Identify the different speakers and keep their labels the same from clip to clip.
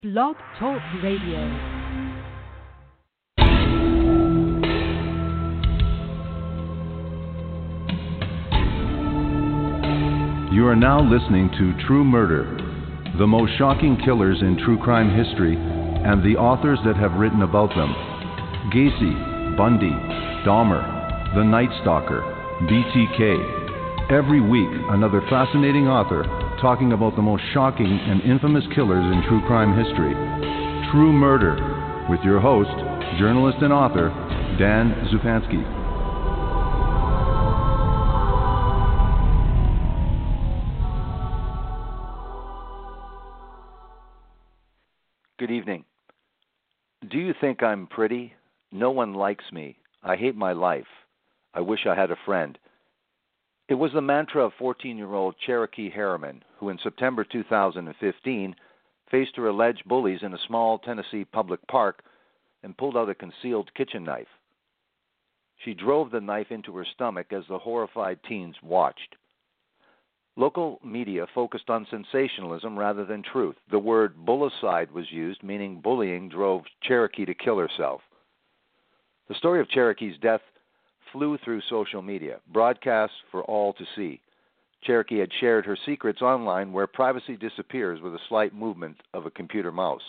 Speaker 1: Blog Talk Radio.
Speaker 2: You are now listening to True Murder, the most shocking killers in true crime history, and the authors that have written about them. Gacy, Bundy, Dahmer, The Night Stalker, BTK. Every week, another fascinating author talking about the most shocking and infamous killers in true crime history. True Murder, with your host, journalist and author, Dan Zupansky.
Speaker 3: Good evening. Do you think I'm pretty? No one likes me. I hate my life. I wish I had a friend. It was the mantra of 14-year-old Cherokee Harriman, who in September 2015 faced her alleged bullies in a small Tennessee public park and pulled out a concealed kitchen knife. She drove the knife into her stomach as the horrified teens watched. Local media focused on sensationalism rather than truth. The word bullicide was used, meaning bullying drove Cherokee to kill herself. The story of Cherokee's death flew through social media, broadcast for all to see. Cherokee had shared her secrets online where privacy disappears with a slight movement of a computer mouse.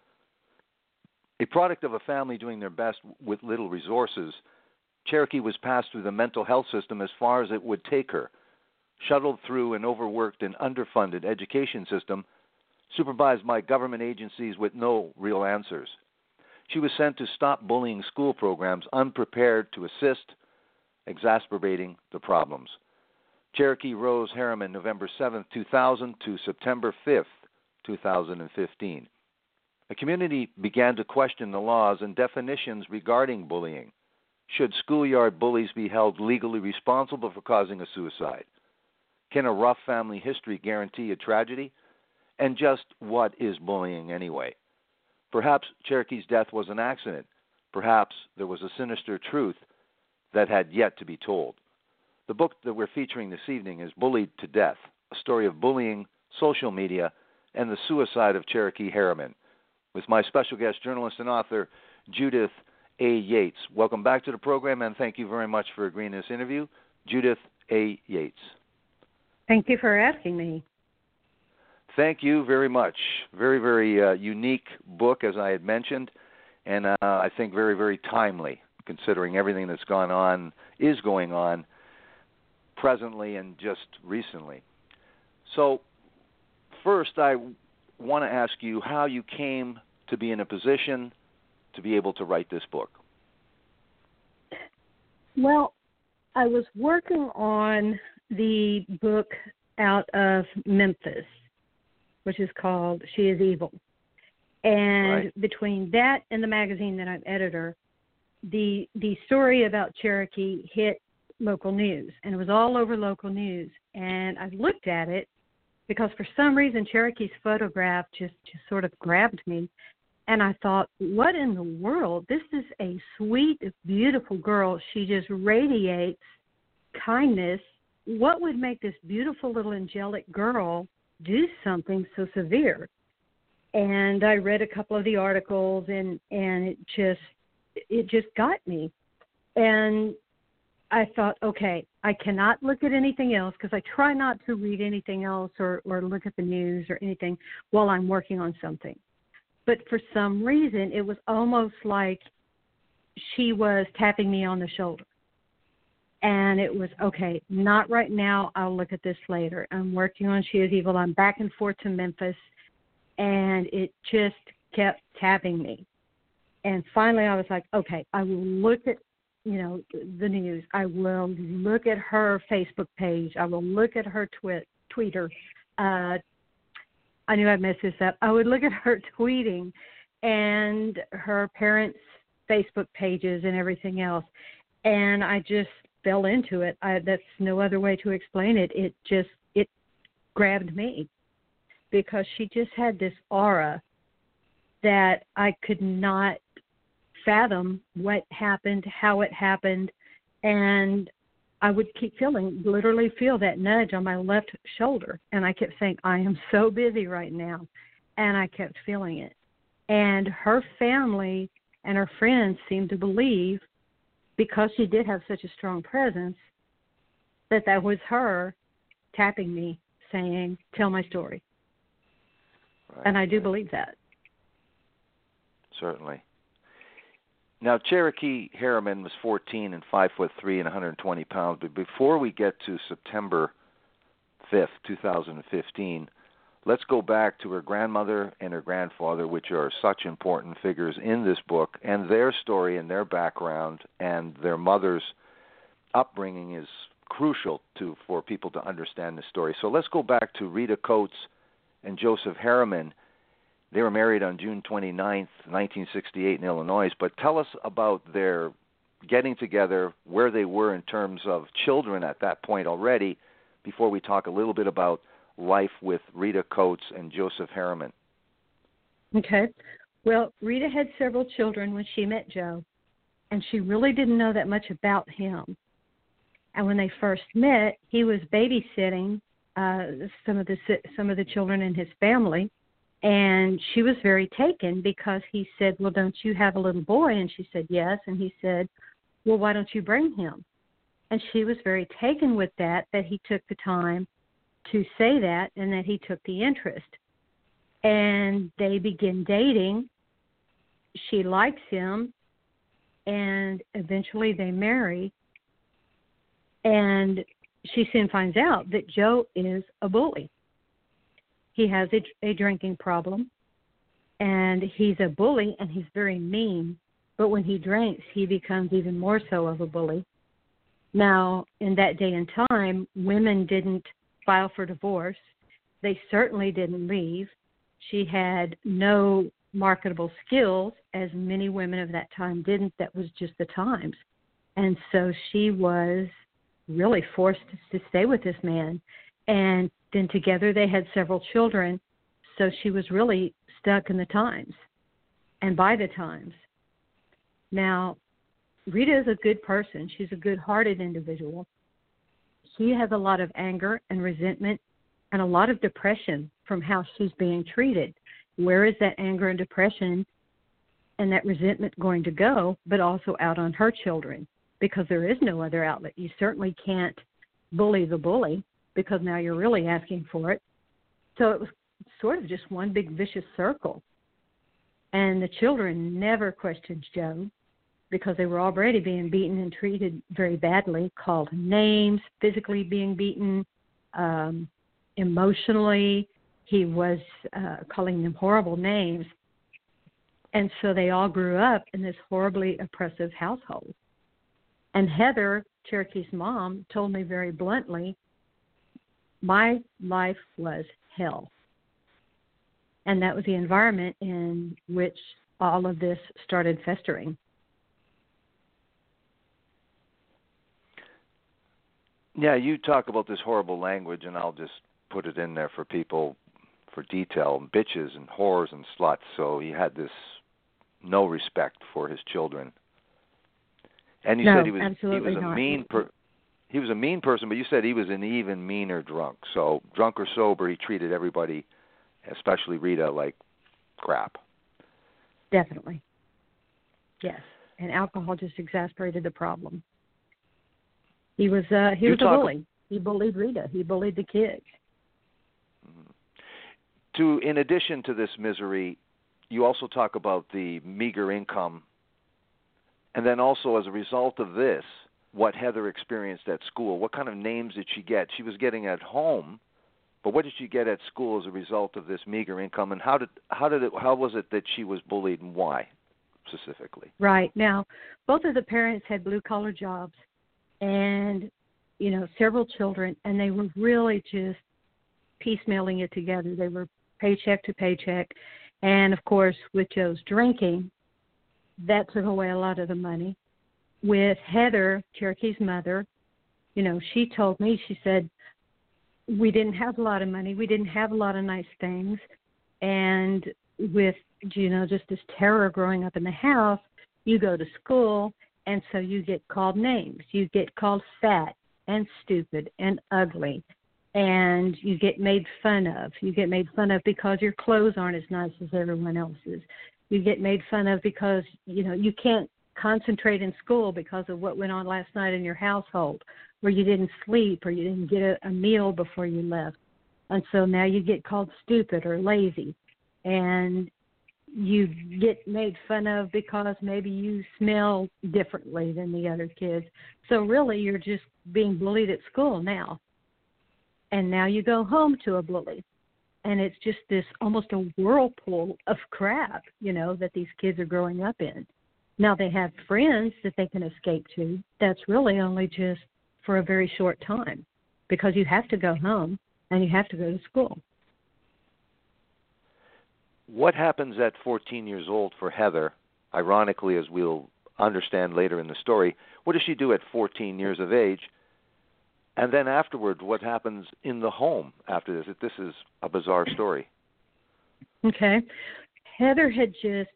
Speaker 3: A product of a family doing their best with little resources, Cherokee was passed through the mental health system as far as it would take her, shuttled through an overworked and underfunded education system, supervised by government agencies with no real answers. She was sent to stop bullying school programs, unprepared to assist, exacerbating the problems. Cherokee Rose Harriman, November 7, 2000 to September 5, 2015. A community began to question the laws and definitions regarding bullying. Should schoolyard bullies be held legally responsible for causing a suicide? Can a rough family history guarantee a tragedy? And just what is bullying anyway? Perhaps Cherokee's death was an accident. Perhaps there was a sinister truth that had yet to be told. The book that we're featuring this evening is Bullied to Death, a story of bullying, social media, and the suicide of Cherokee Harriman, with my special guest, journalist and author, Judith A. Yates. Welcome back to the program, and thank you very much for agreeing to this interview. Judith A. Yates.
Speaker 4: Thank you for asking me.
Speaker 3: Thank you very much. Very, very unique book, as I had mentioned, and I think very, very timely, considering everything that's is going on presently and just recently. So first, I want to ask you how you came to be in a position to be able to write this book.
Speaker 4: Well, I was working on the book out of Memphis, which is called She is Evil. And
Speaker 3: right.
Speaker 4: Between that and the magazine that I'm editor, the story about Cherokee hit local news, and it was all over local news. And I looked at it because for some reason Cherokee's photograph just sort of grabbed me. And I thought, what in the world? This is a sweet, beautiful girl. She just radiates kindness. What would make this beautiful little angelic girl do something so severe? And I read a couple of the articles, and it just got me. And I thought, okay, I cannot look at anything else because I try not to read anything else or look at the news or anything while I'm working on something. But for some reason, it was almost like she was tapping me on the shoulder. And it was, okay, not right now. I'll look at this later. I'm working on She is Evil. I'm back and forth to Memphis. And it just kept tapping me. And finally I was like, okay, I will look at, the news. I will look at her Facebook page. I will look at her Twitter. I knew I'd mess this up. I would look at her tweeting and her parents' Facebook pages and everything else. And I just fell into it. That's no other way to explain it. It grabbed me because she just had this aura that I could not fathom what happened, how it happened, and I would keep literally feel that nudge on my left shoulder, and I kept saying, I am so busy right now, and I kept feeling it. And her family and her friends seemed to believe, because she did have such a strong presence, that was her tapping me, saying, "Tell my story."
Speaker 3: Right,
Speaker 4: and I do believe that.
Speaker 3: Certainly. Now, Cherokee Harriman was 14 and 5'3" and 120 pounds. But before we get to September 5th, 2015, let's go back to her grandmother and her grandfather, which are such important figures in this book, and their story and their background and their mother's upbringing is crucial for people to understand the story. So let's go back to Rita Coates and Joseph Harriman. They were married on June 29th, 1968 in Illinois. But tell us about their getting together, where they were in terms of children at that point already, before we talk a little bit about life with Rita Coates and Joseph Harriman.
Speaker 4: Okay. Well, Rita had several children when she met Joe, and she really didn't know that much about him. And when they first met, he was babysitting some of the children in his family, and she was very taken because he said, "Well, don't you have a little boy?" And she said, "Yes." And he said, "Well, why don't you bring him?" And she was very taken with that he took the time to say that and that he took the interest. And they begin dating. She likes him, and eventually they marry. And she soon finds out that Joe is a bully. He has a drinking problem, and he's a bully, and he's very mean. But when he drinks, he becomes even more so of a bully. Now, in that day and time, women didn't file for divorce. They certainly didn't leave. She had no marketable skills, as many women of that time didn't. That was just the times. And so she was really forced to stay with this man. And then together they had several children. So she was really stuck in the times and by the times. Now, Rita is a good person. She's a good-hearted individual. She has a lot of anger and resentment and a lot of depression from how she's being treated. Where is that anger and depression and that resentment going to go, but also out on her children? Because there is no other outlet. You certainly can't bully the bully, because now you're really asking for it. So it was sort of just one big vicious circle. And the children never questioned Joe, because they were already being beaten and treated very badly, called names, physically being beaten, emotionally. He was calling them horrible names. And so they all grew up in this horribly oppressive household. And Heather, Cherokee's mom, told me very bluntly, my life was hell. And that was the environment in which all of this started festering.
Speaker 3: Yeah, you talk about this horrible language, and I'll just put it in there for people for detail, bitches and whores and sluts. So he had this no respect for his children. And you said he was a mean person, but you said he was an even meaner drunk. So drunk or sober, he treated everybody, especially Rita, like crap.
Speaker 4: Definitely. Yes. And alcohol just exasperated the problem. He was a bully. He bullied Rita. He bullied the kids.
Speaker 3: In addition to this misery, you also talk about the meager income, and then also as a result of this, what Heather experienced at school. What kind of names did she get? She was getting at home, but what did she get at school as a result of this meager income? And how was it that she was bullied, and why specifically?
Speaker 4: Right. Now, both of the parents had blue-collar jobs and, several children, and they were really just piecemealing it together. They were paycheck to paycheck. And, of course, with Joe's drinking, that took away a lot of the money. With Heather, Cherokee's mother, she told me, she said, we didn't have a lot of money. We didn't have a lot of nice things. And with, just this terror growing up in the house, you go to school, and so you get called names. You get called fat and stupid and ugly. And you get made fun of. You get made fun of because your clothes aren't as nice as everyone else's. You get made fun of because, you can't concentrate in school because of what went on last night in your household, where you didn't sleep or you didn't get a meal before you left. And so now you get called stupid or lazy. And you get made fun of because maybe you smell differently than the other kids. So really you're just being bullied at school now. And now you go home to a bully. And it's just this almost a whirlpool of crap, that these kids are growing up in. Now they have friends that they can escape to. That's really only just for a very short time, because you have to go home and you have to go to school.
Speaker 3: What happens at 14 years old for Heather? Ironically, as we'll understand later in the story, what does she do at 14 years of age? And then afterward, what happens in the home after this? This is a bizarre story.
Speaker 4: Okay. Heather had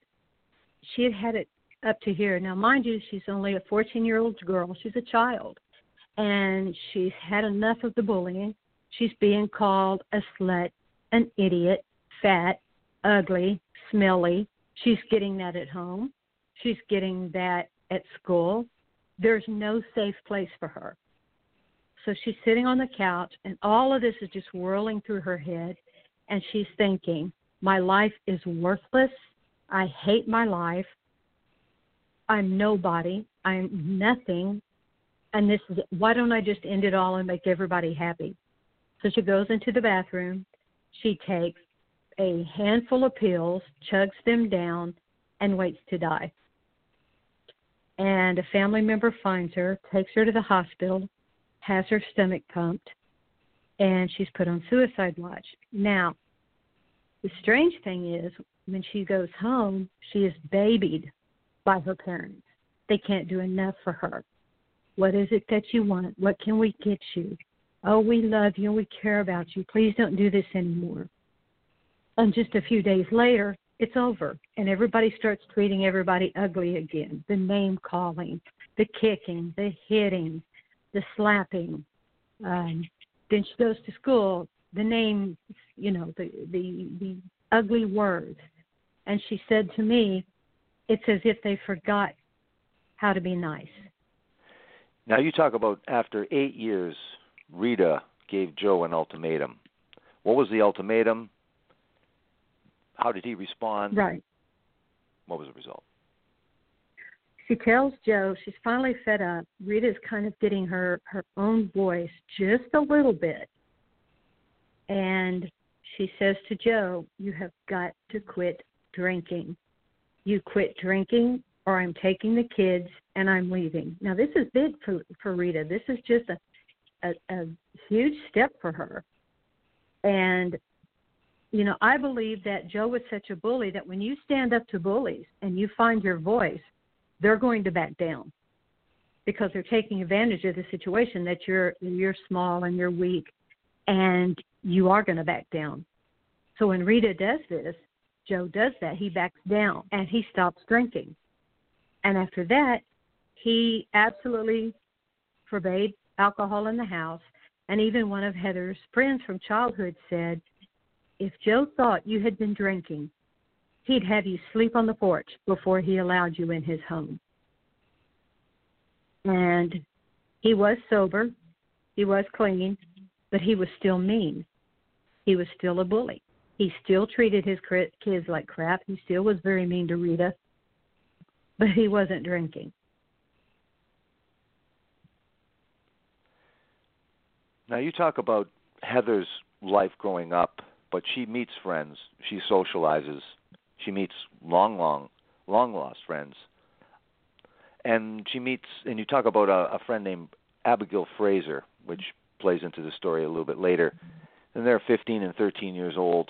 Speaker 4: had it up to here. Now, mind you, she's only a 14-year-old girl. She's a child. And she's had enough of the bullying. She's being called a slut, an idiot, fat, ugly, smelly. She's getting that at home. She's getting that at school. There's no safe place for her. So she's sitting on the couch, and all of this is just whirling through her head, and she's thinking, my life is worthless. I hate my life. I'm nobody. I'm nothing. And this is, why don't I just end it all and make everybody happy? So she goes into the bathroom. She takes a handful of pills, chugs them down, and waits to die. And a family member finds her, takes her to the hospital, has her stomach pumped, and she's put on suicide watch. Now, the strange thing is, when she goes home, she is babied by her parents. They can't do enough for her. What is it that you want? What can we get you? Oh, we love you and we care about you. Please don't do this anymore. And just a few days later, it's over, and everybody starts treating everybody ugly again. The name calling, the kicking, the hitting, the slapping. Then she goes to school, the name, the ugly words. And she said to me, it's as if they forgot how to be nice.
Speaker 3: Now you talk about after 8 years, Rita gave Joe an ultimatum. What was the ultimatum? How did he respond?
Speaker 4: Right.
Speaker 3: What was the result?
Speaker 4: She tells Joe she's finally fed up. Rita's kind of getting her own voice just a little bit. And she says to Joe, you have got to quit drinking. You quit drinking or I'm taking the kids and I'm leaving. Now, this is big for Rita. This is just a huge step for her. And, I believe that Joe was such a bully that when you stand up to bullies and you find your voice, they're going to back down because they're taking advantage of the situation that you're small and you're weak and you are going to back down. So when Rita does this, Joe does that. He backs down and he stops drinking. And after that, he absolutely forbade alcohol in the house. And even one of Heather's friends from childhood said, if Joe thought you had been drinking, he'd have you sleep on the porch before he allowed you in his home. And he was sober, he was clean, but he was still mean. He was still a bully. He still treated his kids like crap. He still was very mean to Rita, but he wasn't drinking.
Speaker 3: Now you talk about Heather's life growing up, but she meets friends, she socializes, she meets long lost friends. And she meets, and you talk about a friend named Abigail Fraser, which plays into the story a little bit later. And they're 15 and 13 years old.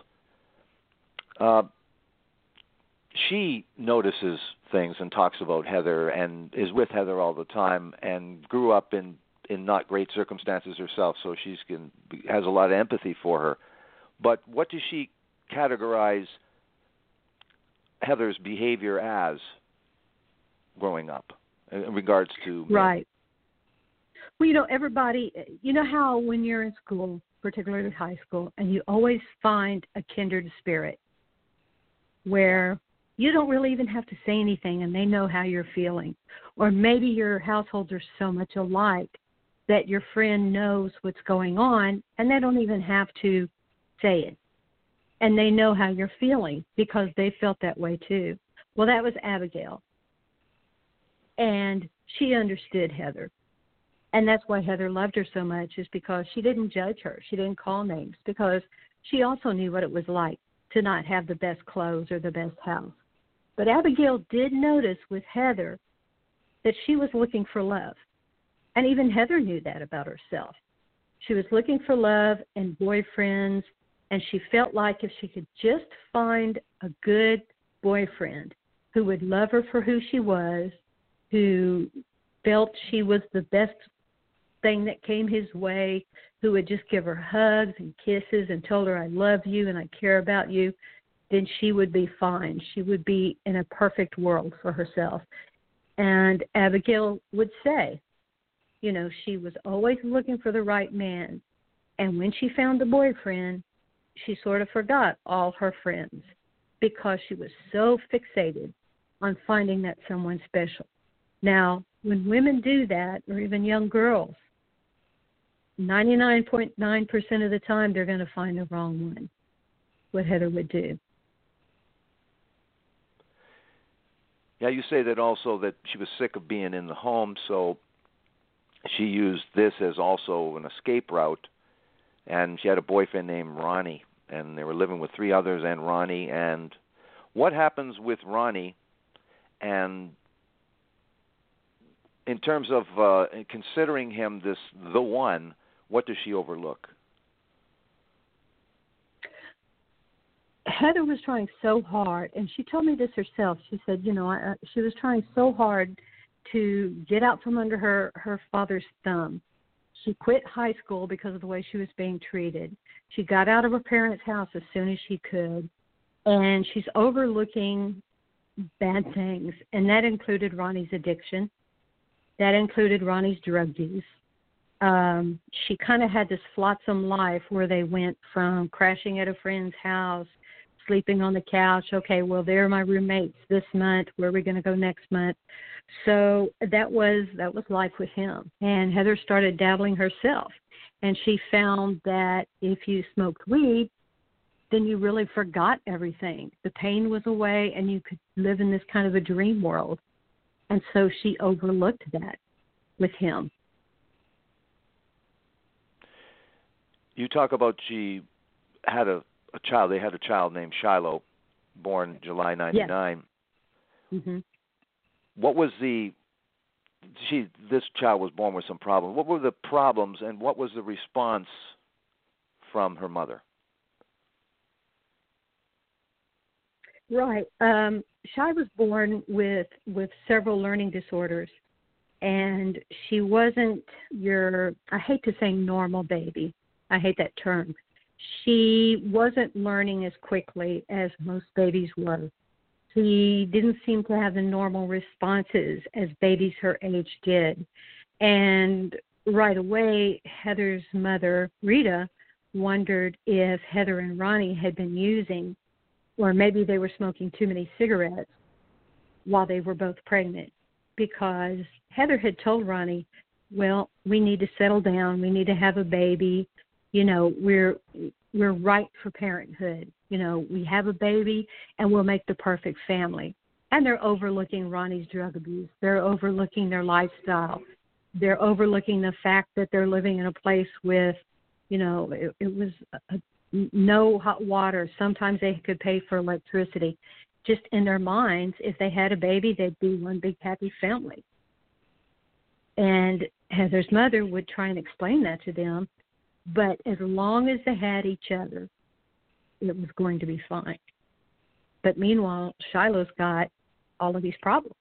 Speaker 3: She notices things and talks about Heather and is with Heather all the time and grew up in not great circumstances herself, so she has a lot of empathy for her. But what does she categorize Heather's behavior as growing up in regards to...
Speaker 4: Right. Well, everybody, how when you're in school, particularly high school, and you always find a kindred spirit where you don't really even have to say anything, and they know how you're feeling. Or maybe your households are so much alike that your friend knows what's going on, and they don't even have to say it. And they know how you're feeling because they felt that way too. Well, that was Abigail. And she understood Heather. And that's why Heather loved her so much, is because she didn't judge her. She didn't call names, because she also knew what it was like to not have the best clothes or the best house. But Abigail did notice with Heather that she was looking for love. And even Heather knew that about herself. She was looking for love and boyfriends, and she felt like if she could just find a good boyfriend who would love her for who she was, who felt she was the best thing that came his way, who would just give her hugs and kisses and told her, I love you and I care about you, then she would be fine. She would be in a perfect world for herself. And Abigail would say, you know, she was always looking for the right man. And when she found a boyfriend, she sort of forgot all her friends because she was so fixated on finding that someone special. Now, when women do that, or even young girls, 99.9% of the time they're going to find the wrong one, what Heather would do.
Speaker 3: Yeah, you say that also that she was sick of being in the home, so she used this as also an escape route. And she had a boyfriend named Ronnie, and they were living with three others and Ronnie. And what happens with Ronnie, and in terms of considering him the one, what does she overlook?
Speaker 4: Heather was trying so hard, and she told me this herself. She said, you know, she was trying so hard to get out from under her father's thumb. She quit high school because of the way she was being treated. She got out of her parents' house as soon as she could, and she's overlooking bad things, and that included Ronnie's addiction. That included Ronnie's drug use. She kind of had this flotsam life where they went from crashing at a friend's house, sleeping on the couch. Okay, well, they're my roommates this month. Where are we going to go next month? So that was life with him. And Heather started dabbling herself, and she found that if you smoked weed, then you really forgot everything. The pain was away, and you could live in this kind of a dream world. And so she overlooked that with him.
Speaker 3: You talk about she had a child. They had a child named Shiloh, born July 99.
Speaker 4: Yes. Mm-hmm.
Speaker 3: What was this child was born with some problems. What were the problems, and what was the response from her mother?
Speaker 4: Right. Shai was born with several learning disorders, and she wasn't I hate to say normal baby. I hate that term. She wasn't learning as quickly as most babies were. She didn't seem to have the normal responses as babies her age did. And right away, Heather's mother, Rita, wondered if Heather and Ronnie had been using, or maybe they were smoking too many cigarettes while they were both pregnant, because Heather had told Ronnie, well, we need to settle down. We need to have a baby. You know, we're right for parenthood. You know, we have a baby and we'll make the perfect family. And they're overlooking Ronnie's drug abuse. They're overlooking their lifestyle. They're overlooking the fact that they're living in a place with, you know, it was no hot water. Sometimes they could pay for electricity. Just in their minds, if they had a baby, they'd be one big happy family. And Heather's mother would try and explain that to them. But as long as they had each other, it was going to be fine. But meanwhile, Shiloh's got all of these problems.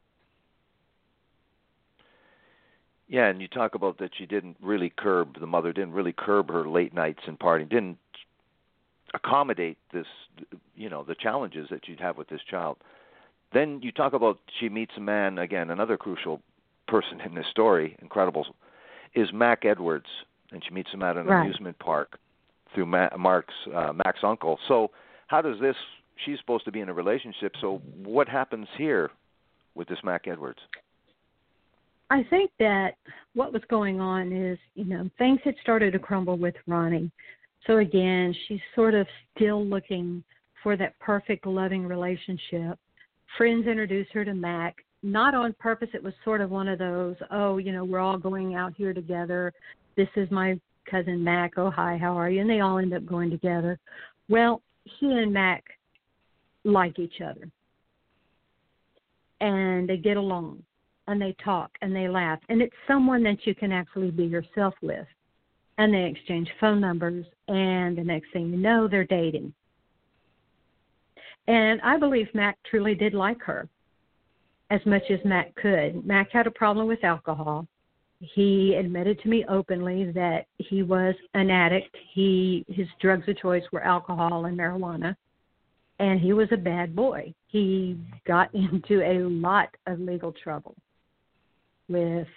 Speaker 3: Yeah, and you talk about that the mother didn't really curb her late nights and partying, didn't accommodate this, you know, the challenges that you'd have with this child. Then you talk about she meets a man, again, another crucial person in this story, incredible, is Mac Edwards. And she meets him at an amusement park through Mac's uncle. So how does this she's supposed to be in a relationship. So what happens here with this Mac Edwards?
Speaker 4: I think that what was going on is, things had started to crumble with Ronnie. So again, she's sort of still looking for that perfect, loving relationship. Friends introduced her to Mac, not on purpose. It was sort of one of those, we're all going out here together. This is my cousin Mac. Oh, hi, how are you? And they all end up going together. Well, he and Mac like each other. And they get along. And they talk and they laugh. And it's someone that you can actually be yourself with. And they exchange phone numbers. And the next thing you know, they're dating. And I believe Mac truly did like her as much as Mac could. Mac had a problem with alcohol. He admitted to me openly that he was an addict. His drugs of choice were alcohol and marijuana. And he was a bad boy. He got into a lot of legal trouble with,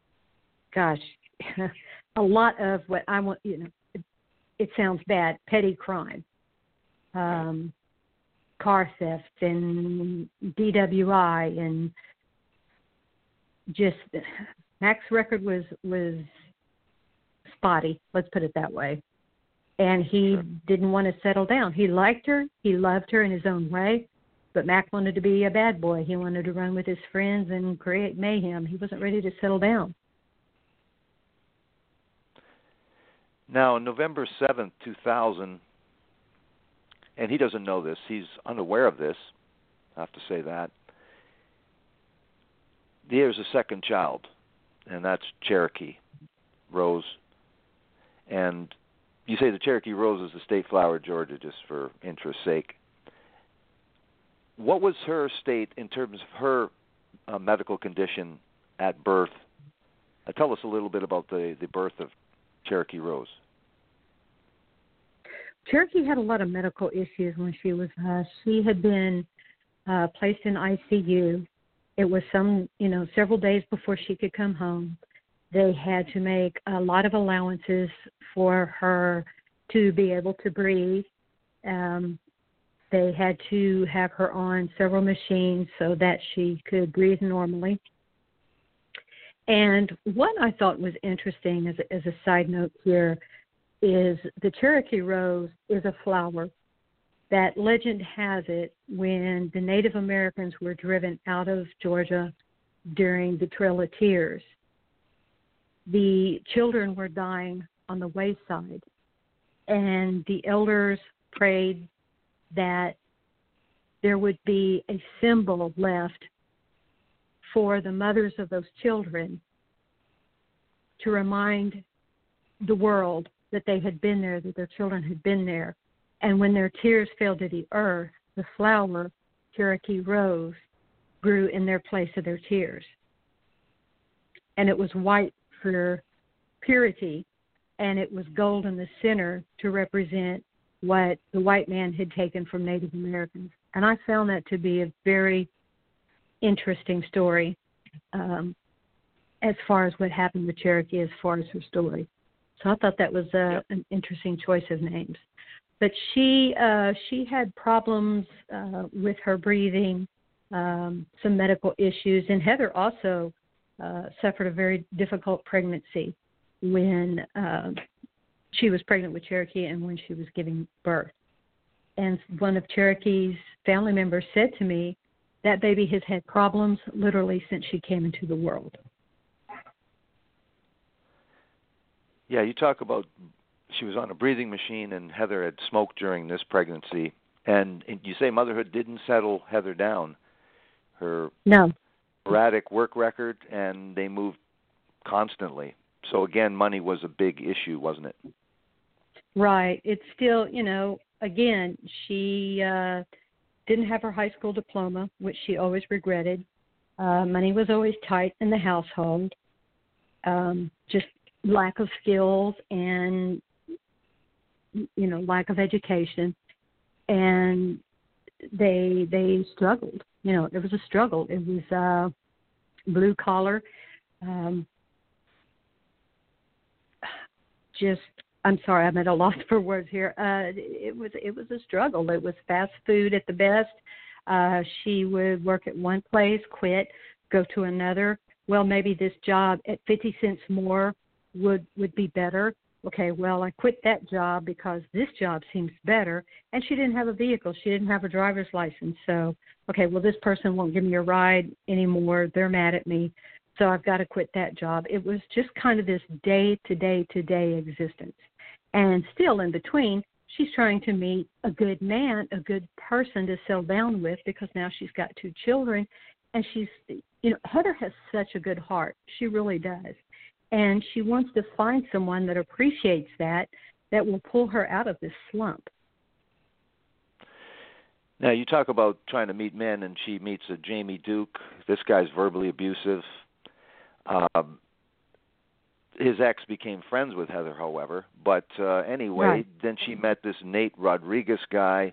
Speaker 4: a lot of what I want, it sounds bad, petty crime, car theft and DWI, and just Mac's record was spotty, let's put it that way. And he didn't want to settle down. He liked her. He loved her in his own way. But Mac wanted to be a bad boy. He wanted to run with his friends and create mayhem. He wasn't ready to settle down.
Speaker 3: Now, on November 7th, 2000, and he doesn't know this. He's unaware of this. I have to say that. There's a second child, and that's Cherokee Rose. And you say the Cherokee Rose is the state flower of Georgia, just for interest's sake. What was her state in terms of her medical condition at birth? Tell us a little bit about the birth of Cherokee Rose.
Speaker 4: Cherokee had a lot of medical issues when she was. She had been placed in ICU. It was several days before she could come home. They had to make a lot of allowances for her to be able to breathe. They had to have her on several machines so that she could breathe normally. And what I thought was interesting as a side note here is the Cherokee Rose is a flower that legend has it when the Native Americans were driven out of Georgia during the Trail of Tears, the children were dying on the wayside, and the elders prayed that there would be a symbol left for the mothers of those children to remind the world that they had been there, that their children had been there. And when their tears fell to the earth, the flower, Cherokee Rose, grew in their place of their tears. And it was white for purity, and it was gold in the center to represent what the white man had taken from Native Americans. And I found that to be a very interesting story as far as what happened with Cherokee, as far as her story. So I thought that was an interesting choice of names. But she had problems with her breathing, some medical issues, and Heather also suffered a very difficult pregnancy when she was pregnant with Cherokee and when she was giving birth. And one of Cherokee's family members said to me, that baby has had problems literally since she came into the world.
Speaker 3: Yeah, you talk about she was on a breathing machine and Heather had smoked during this pregnancy. And you say motherhood didn't settle Heather down. Her erratic work record, and they moved constantly. So, again, money was a big issue, wasn't it?
Speaker 4: Right. It's still, again, she didn't have her high school diploma, which she always regretted. Money was always tight in the household. Just lack of skills and, lack of education. And they struggled. It was a struggle. It was blue collar, just I'm sorry, I'm at a loss for words here. It was a struggle. It was fast food at the best. She would work at one place, quit, go to another. Well, maybe this job at 50 cents more would be better. Okay, well, I quit that job because this job seems better. And she didn't have a vehicle. She didn't have a driver's license. So, okay, well, this person won't give me a ride anymore. They're mad at me. So I've got to quit that job. It was just kind of this day-to-day existence. And still in between, she's trying to meet a good man, a good person to settle down with, because now she's got 2 children. And she's, Heather has such a good heart. She really does. And she wants to find someone that appreciates that will pull her out of this slump.
Speaker 3: Now, you talk about trying to meet men, and she meets a Jamie Duke. This guy's verbally abusive. His ex became friends with Heather, however. But anyway,
Speaker 4: right.
Speaker 3: Then she met this Nate Rodriguez guy.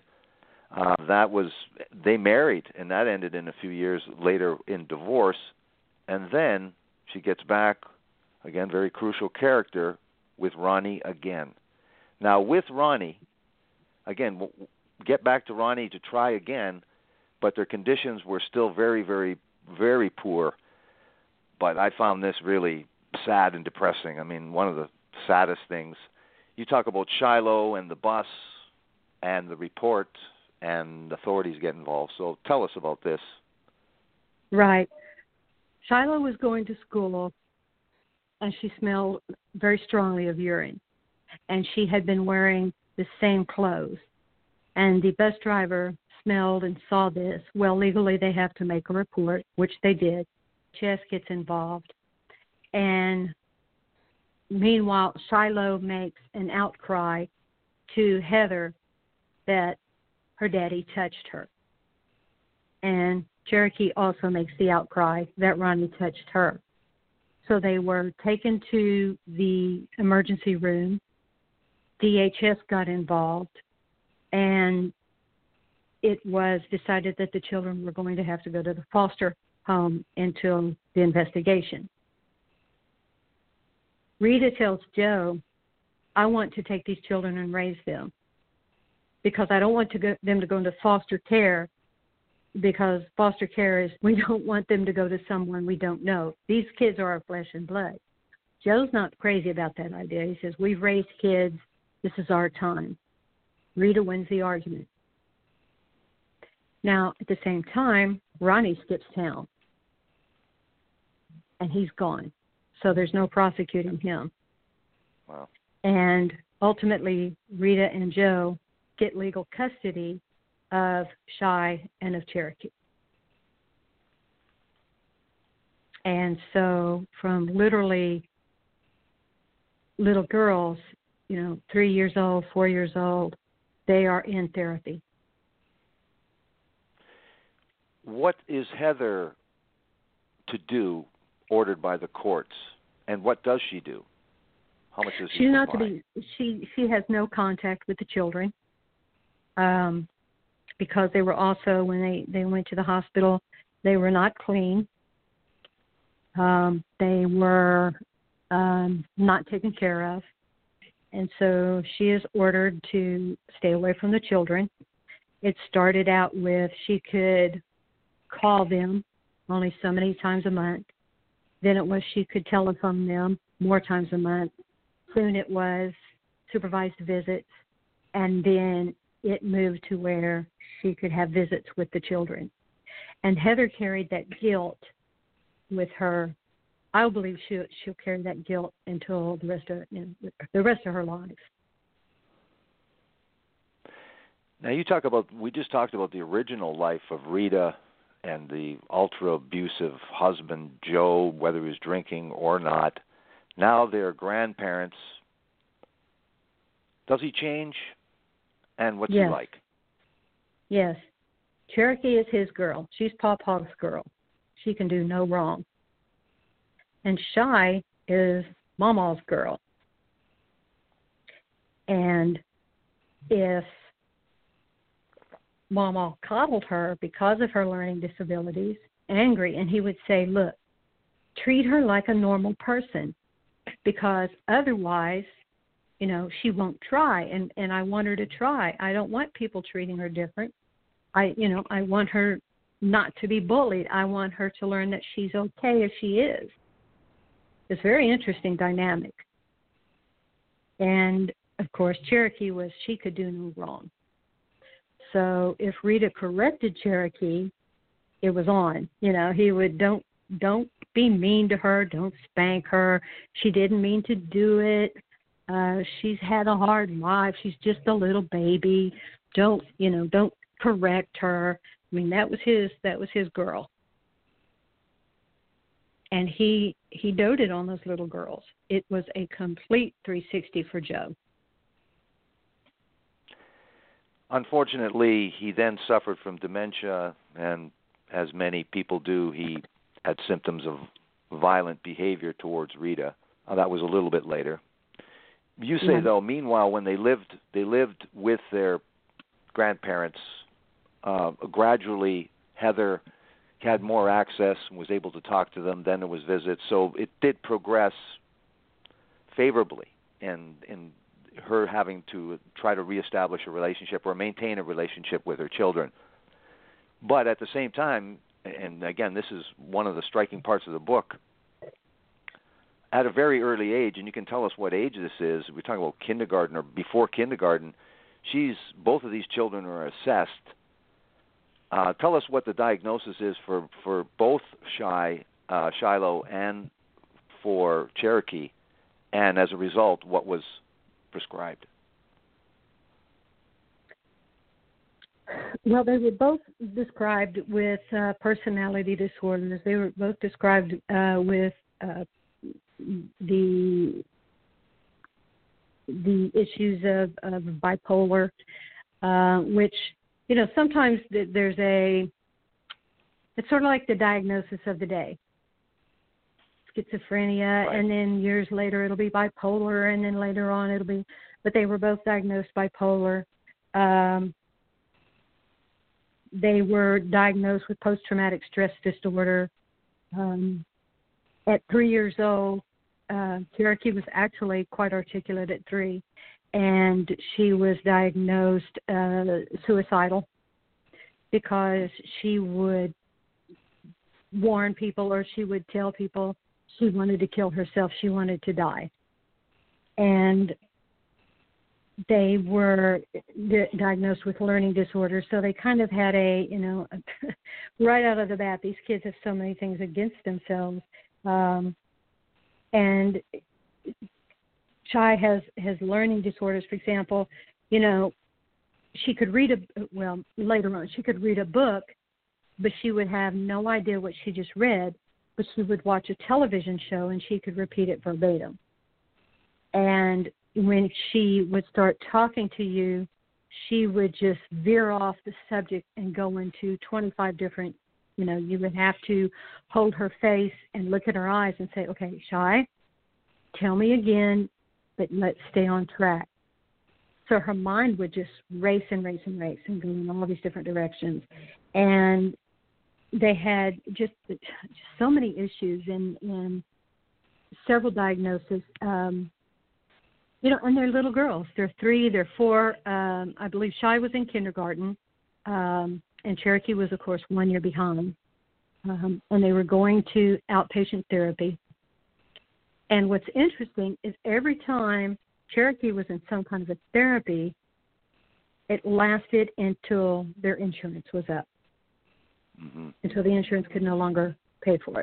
Speaker 3: They married, and that ended in a few years later in divorce. And then she gets back, again, very crucial character, with Ronnie again. Now, with Ronnie, again, get back to Ronnie to try again, but their conditions were still very, very, very poor. But I found this really sad and depressing. I mean, one of the saddest things. You talk about Shiloh and the bus and the report, and authorities get involved. So tell us about this.
Speaker 4: Right. Shiloh was going to school, and she smelled very strongly of urine. And she had been wearing the same clothes. And the bus driver smelled and saw this. Well, legally they have to make a report, which they did. Chess gets involved. And meanwhile, Shiloh makes an outcry to Heather that her daddy touched her. And Cherokee also makes the outcry that Ronnie touched her. So they were taken to the emergency room. DHS got involved, and it was decided that the children were going to have to go to the foster home until the investigation. Rita tells Joe, I want to take these children and raise them because I don't want them to go into foster care, because foster care is, we don't want them to go to someone we don't know. These kids are our flesh and blood. Joe's not crazy about that idea. He says, we've raised kids. This is our time. Rita wins the argument. Now, at the same time, Ronnie skips town, and he's gone. So there's no prosecuting him.
Speaker 3: Wow.
Speaker 4: And ultimately, Rita and Joe get legal custody of Shy and of Cherokee. And so from literally little girls, 3 years old, 4 years old, they are in therapy.
Speaker 3: What is Heather to do ordered by the courts, and what does she do? How much does she
Speaker 4: She's not
Speaker 3: supply?
Speaker 4: She has no contact with the children, because they were also, when they went to the hospital, they were not clean. They were not taken care of, and so she is ordered to stay away from the children. It started out with she could call them only so many times a month. Then it was she could telephone them more times a month. Soon it was supervised visits, and then it moved to where she could have visits with the children. And Heather carried that guilt with her. I believe she'll carry that guilt until the rest of her life.
Speaker 3: Now we just talked about the original life of Rita and the ultra-abusive husband, Joe, whether he was drinking or not. Now they're grandparents. Does he change? And what's he like?
Speaker 4: Yes. Cherokee is his girl. She's Pawpaw's girl. She can do no wrong. And Shy is Mama's girl. And if Mama coddled her because of her learning disabilities, angry, and he would say, look, treat her like a normal person, because otherwise she won't try, and I want her to try. I don't want people treating her different. I want her not to be bullied. I want her to learn that she's okay as she is. It's a very interesting dynamic. And, of course, Cherokee she could do no wrong. So if Rita corrected Cherokee, it was on. He would, don't be mean to her, don't spank her. She didn't mean to do it. She's had a hard life. She's just a little baby. Don't correct her. I mean, that was his girl. And he doted on those little girls. It was a complete 360 for Joe.
Speaker 3: Unfortunately, he then suffered from dementia, and as many people do, he had symptoms of violent behavior towards Rita. That was a little bit later. You say, though, meanwhile, when they lived with their grandparents, gradually Heather had more access and was able to talk to them. Then there was visits. So it did progress favorably in her having to try to reestablish a relationship or maintain a relationship with her children. But at the same time, and again, this is one of the striking parts of the book, at a very early age, and you can tell us what age this is, we're talking about kindergarten or before kindergarten, both of these children are assessed. Tell us what the diagnosis is for both Shiloh and for Cherokee, and as a result, what was prescribed.
Speaker 4: Well, they were both described with personality disorders. They were both described with the issues of bipolar, which, sometimes it's sort of like the diagnosis of the day. Schizophrenia, right. And then years later it'll be bipolar, and then later on but they were both diagnosed bipolar. They were diagnosed with post-traumatic stress disorder. At 3 years old, Cherokee was actually quite articulate at 3, and she was diagnosed suicidal because she would warn people, or she would tell people she wanted to kill herself, she wanted to die. And they were diagnosed with learning disorders, so they kind of had right out of the bat, these kids have so many things against themselves. And Shy has learning disorders. For example, she could later on she could read a book, but she would have no idea what she just read, but she would watch a television show and she could repeat it verbatim. And when she would start talking to you, she would just veer off the subject and go into 25 different, you would have to hold her face and look at her eyes and say, okay, Shy, tell me again, but let's stay on track. So her mind would just race and go in all these different directions. And they had just so many issues and several diagnoses. And they're little girls. They're 3, they're 4. I believe Shy was in kindergarten, and Cherokee was, of course, 1 year behind. And they were going to outpatient therapy. And what's interesting is every time Cherokee was in some kind of a therapy, it lasted until their insurance was up, until the insurance could no longer pay for it.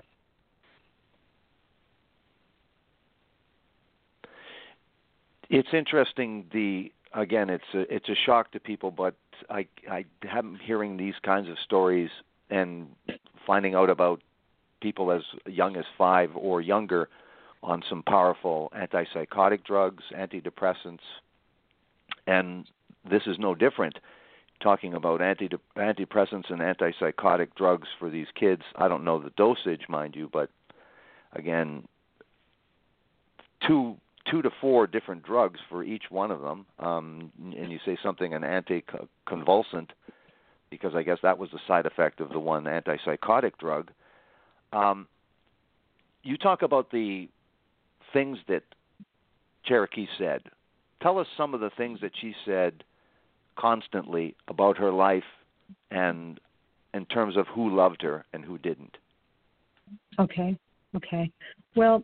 Speaker 3: It's interesting. It's a shock to people, but I am hearing these kinds of stories and finding out about people as young as 5 or younger on some powerful antipsychotic drugs, antidepressants, and this is no different. Talking about antidepressants and antipsychotic drugs for these kids, I don't know the dosage, mind you, but again, 2 to 4 different drugs for each one of them, and you say something an anticonvulsant, because I guess that was the side effect of the one antipsychotic drug. You talk about the things that Cherokee said Tell us some of the things that she said constantly about her life and in terms of who loved her and who didn't.
Speaker 4: Okay. Well,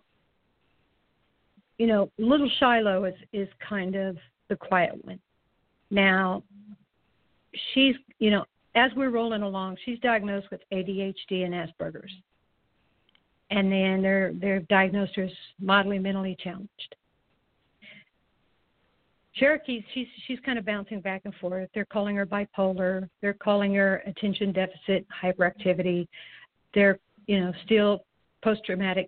Speaker 4: little Shiloh is kind of the quiet one. Now, she's, as we're rolling along, she's diagnosed with ADHD and Asperger's. And then they're diagnosed her as mildly mentally challenged. Cherokee, she's kind of bouncing back and forth. They're calling her bipolar. They're calling her attention deficit hyperactivity. They're, still post-traumatic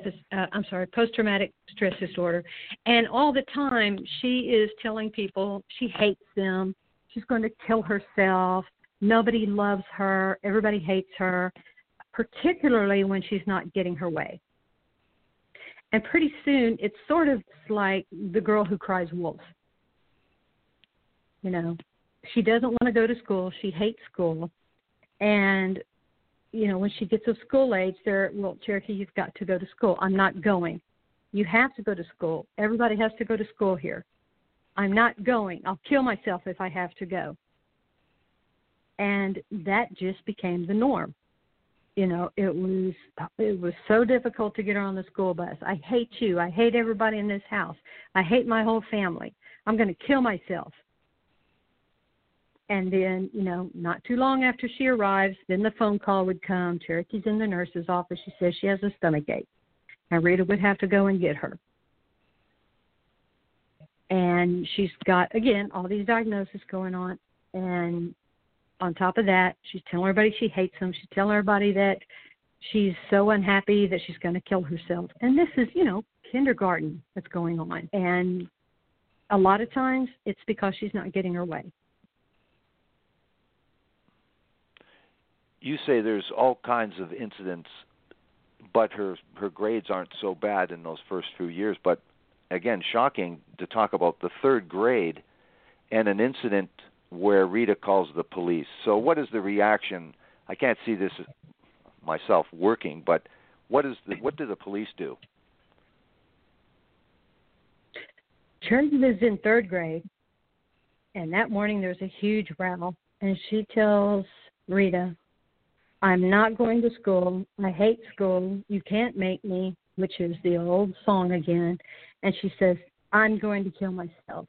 Speaker 4: stress disorder. And all the time, she is telling people she hates them. She's going to kill herself. Nobody loves her. Everybody hates her, particularly when she's not getting her way. And pretty soon, it's sort of like the girl who cries wolf. She doesn't want to go to school. She hates school. And, when she gets of school age, Cherokee, you've got to go to school. I'm not going. You have to go to school. Everybody has to go to school here. I'm not going. I'll kill myself if I have to go. And that just became the norm. It was so difficult to get her on the school bus. I hate you. I hate everybody in this house. I hate my whole family. I'm going to kill myself. And then, not too long after she arrives, then the phone call would come. Cherokee's in the nurse's office. She says she has a stomachache. And Rita would have to go and get her. And she's got, again, all these diagnoses going on. And on top of that, she's telling everybody she hates them. She's telling everybody that she's so unhappy that she's going to kill herself. And this is, kindergarten that's going on. And a lot of times it's because she's not getting her way.
Speaker 3: You say there's all kinds of incidents, but her grades aren't so bad in those first few years. But again, shocking to talk about the third grade and an incident where Rita calls the police. So what is the reaction? I can't see this myself working, but what do the police do?
Speaker 4: Cherokee was in third grade, and that morning there was a huge row, and she tells Rita, I'm not going to school. I hate school. You can't make me, which is the old song again. And she says, I'm going to kill myself.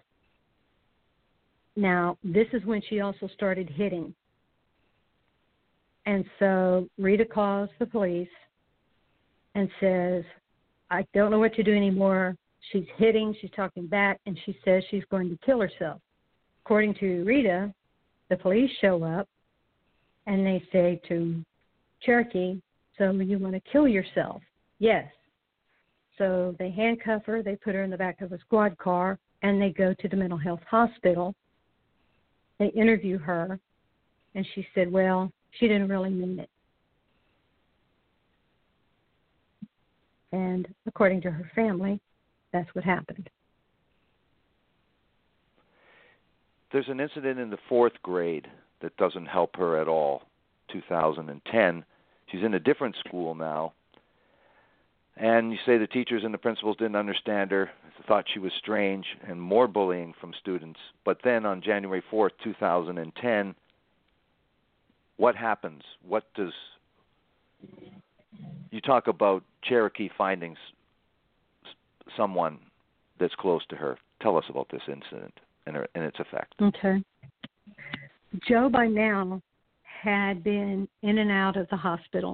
Speaker 4: Now, this is when she also started hitting. And so Rita calls the police and says, I don't know what to do anymore. She's hitting, she's talking back, and she says she's going to kill herself. According to Rita, the police show up, and they say to Cherokee, so you want to kill yourself? Yes. So they handcuff her, they put her in the back of a squad car, and they go to the mental health hospital. They interview her, and she said, well, she didn't really mean it. And according to her family, that's what happened.
Speaker 3: There's an incident in the fourth grade that doesn't help her at all, 2010. She's in a different school now. And you say the teachers and the principals didn't understand her, thought she was strange, and more bullying from students. But then on January 4th, 2010, what happens? You talk about Cherokee finding someone that's close to her. Tell us about this incident and its effect.
Speaker 4: Okay. Joe, by now, had been in and out of the hospital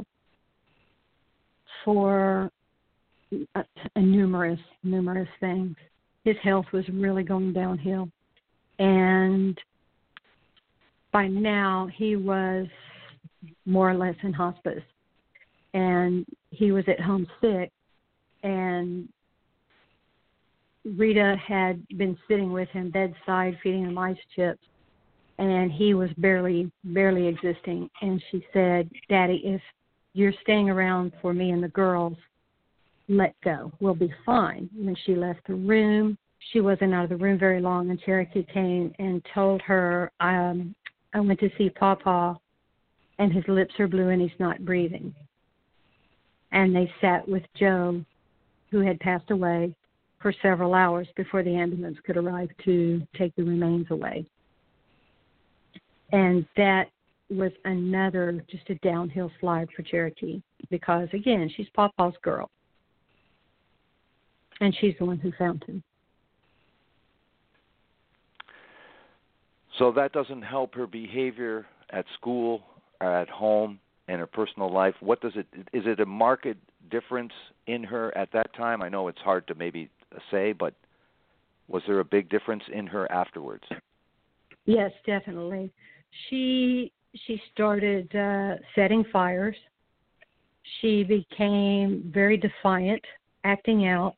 Speaker 4: for numerous things. His health was really going downhill. And by now, he was more or less in hospice. And he was at home sick. And Rita had been sitting with him bedside, feeding him ice chips. And he was barely existing. And she said, Daddy, if you're staying around for me and the girls, let go. We'll be fine. When she left the room, she wasn't out of the room very long, and Cherokee came and told her, I went to see Pawpaw, and his lips are blue and he's not breathing. And they sat with Joe, who had passed away, for several hours before the ambulance could arrive to take the remains away. And that was another, just a downhill slide for Cherokee because, again, she's Pawpaw's girl. And she's the one who found him.
Speaker 3: So that doesn't help her behavior at school or at home and her personal life. What does it? Is it a marked difference in her at that time? I know it's hard to maybe say, but was there a big difference in her afterwards?
Speaker 4: Yes, definitely. She started setting fires. She became very defiant, acting out.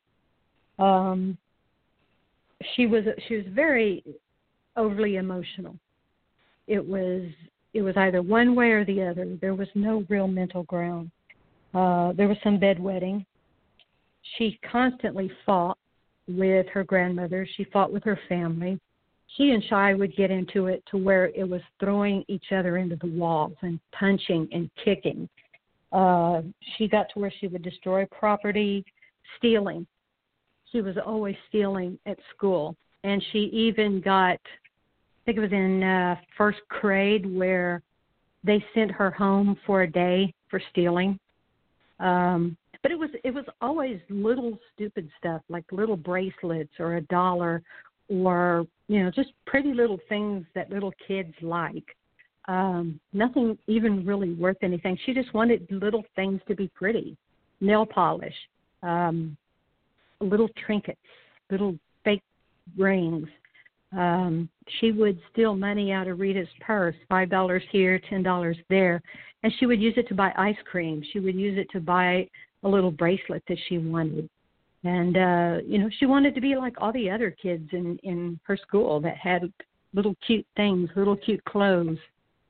Speaker 4: She was very overly emotional. It was either one way or the other. There was no real mental ground. There was some bedwetting. She constantly fought with her grandmother. She fought with her family. She and Shy would get into it to where it was throwing each other into the walls and punching and kicking. She got to where she would destroy property, stealing. She was always stealing at school. And she even got, I think it was in first grade, where they sent her home for a day for stealing. But it was always little stupid stuff, like little bracelets or $1 or, just pretty little things that little kids like. Nothing even really worth anything. She just wanted little things to be pretty. Nail polish, little trinkets, little fake rings. She would steal money out of Rita's purse, $5 here, $10 there, and she would use it to buy ice cream. She would use it to buy a little bracelet that she wanted. And, she wanted to be like all the other kids in her school that had little cute things, little cute clothes.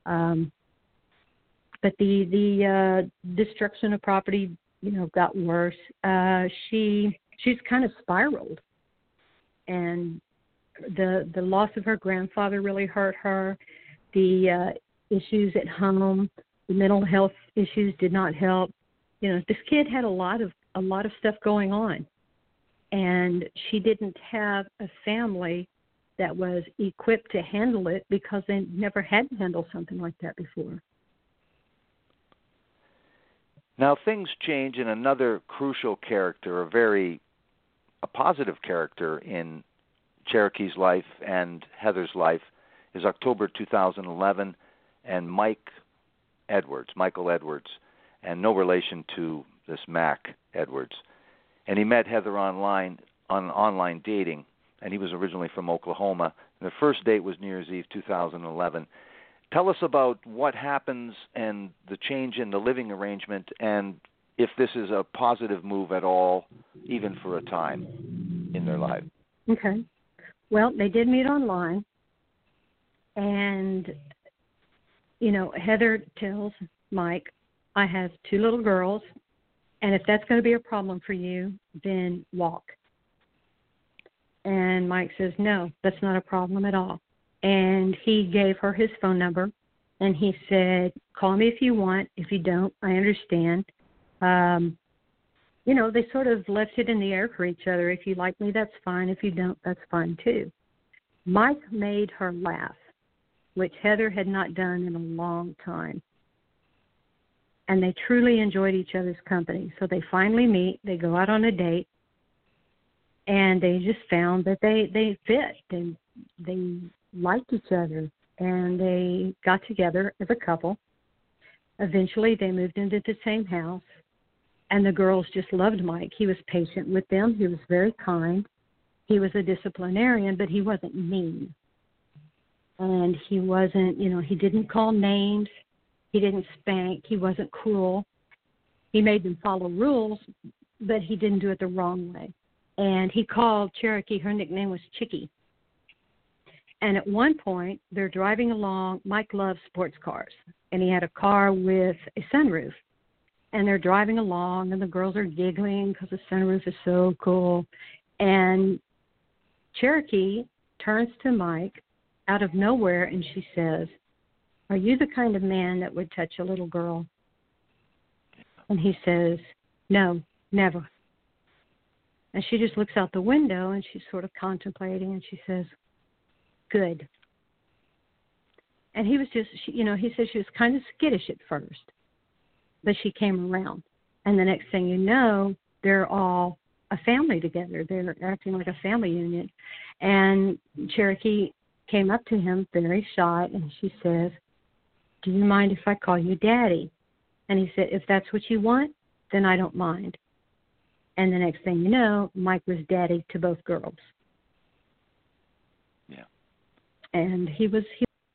Speaker 4: But the destruction of property, got worse. She's kind of spiraled. And the loss of her grandfather really hurt her. The issues at home, the mental health issues did not help. This kid had a lot of stuff going on, and she didn't have a family that was equipped to handle it because they never had to handle something like that before.
Speaker 3: Now things change, and another crucial character, a positive character in Cherokee's life and Heather's life, is October 2011, and Michael Edwards, and no relation to this Mac Edwards. And he met Heather online dating, and he was originally from Oklahoma. And their first date was New Year's Eve 2011. Tell us about what happens and the change in the living arrangement, and if this is a positive move at all, even for a time in their life.
Speaker 4: Okay. Well, they did meet online, and, Heather tells Mike, I have 2 little girls, and if that's going to be a problem for you, then walk. And Mike says, no, that's not a problem at all. And he gave her his phone number, and he said, call me if you want. If you don't, I understand. They sort of left it in the air for each other. If you like me, that's fine. If you don't, that's fine too. Mike made her laugh, which Heather had not done in a long time. And they truly enjoyed each other's company. So they finally meet. They go out on a date. And they just found that they fit. And they liked each other. And they got together as a couple. Eventually, they moved into the same house. And the girls just loved Mike. He was patient with them. He was very kind. He was a disciplinarian, but he wasn't mean. And he wasn't, he didn't call names. He didn't spank. He wasn't cruel. He made them follow rules, but he didn't do it the wrong way. And he called Cherokee, her nickname was Chicky. And at one point, they're driving along. Mike loves sports cars, and he had a car with a sunroof. And they're driving along, and the girls are giggling because the sunroof is so cool. And Cherokee turns to Mike out of nowhere, and she says, are you the kind of man that would touch a little girl? And he says, no, never. And she just looks out the window, and she's sort of contemplating, and she says, good. And he was just, he said she was kind of skittish at first, but she came around. And the next thing you know, they're all a family together. They're acting like a family unit. And Cherokee came up to him very shy, and she says, do you mind if I call you Daddy? And he said, if that's what you want, then I don't mind. And the next thing you know, Mike was daddy to both girls.
Speaker 3: Yeah.
Speaker 4: And he was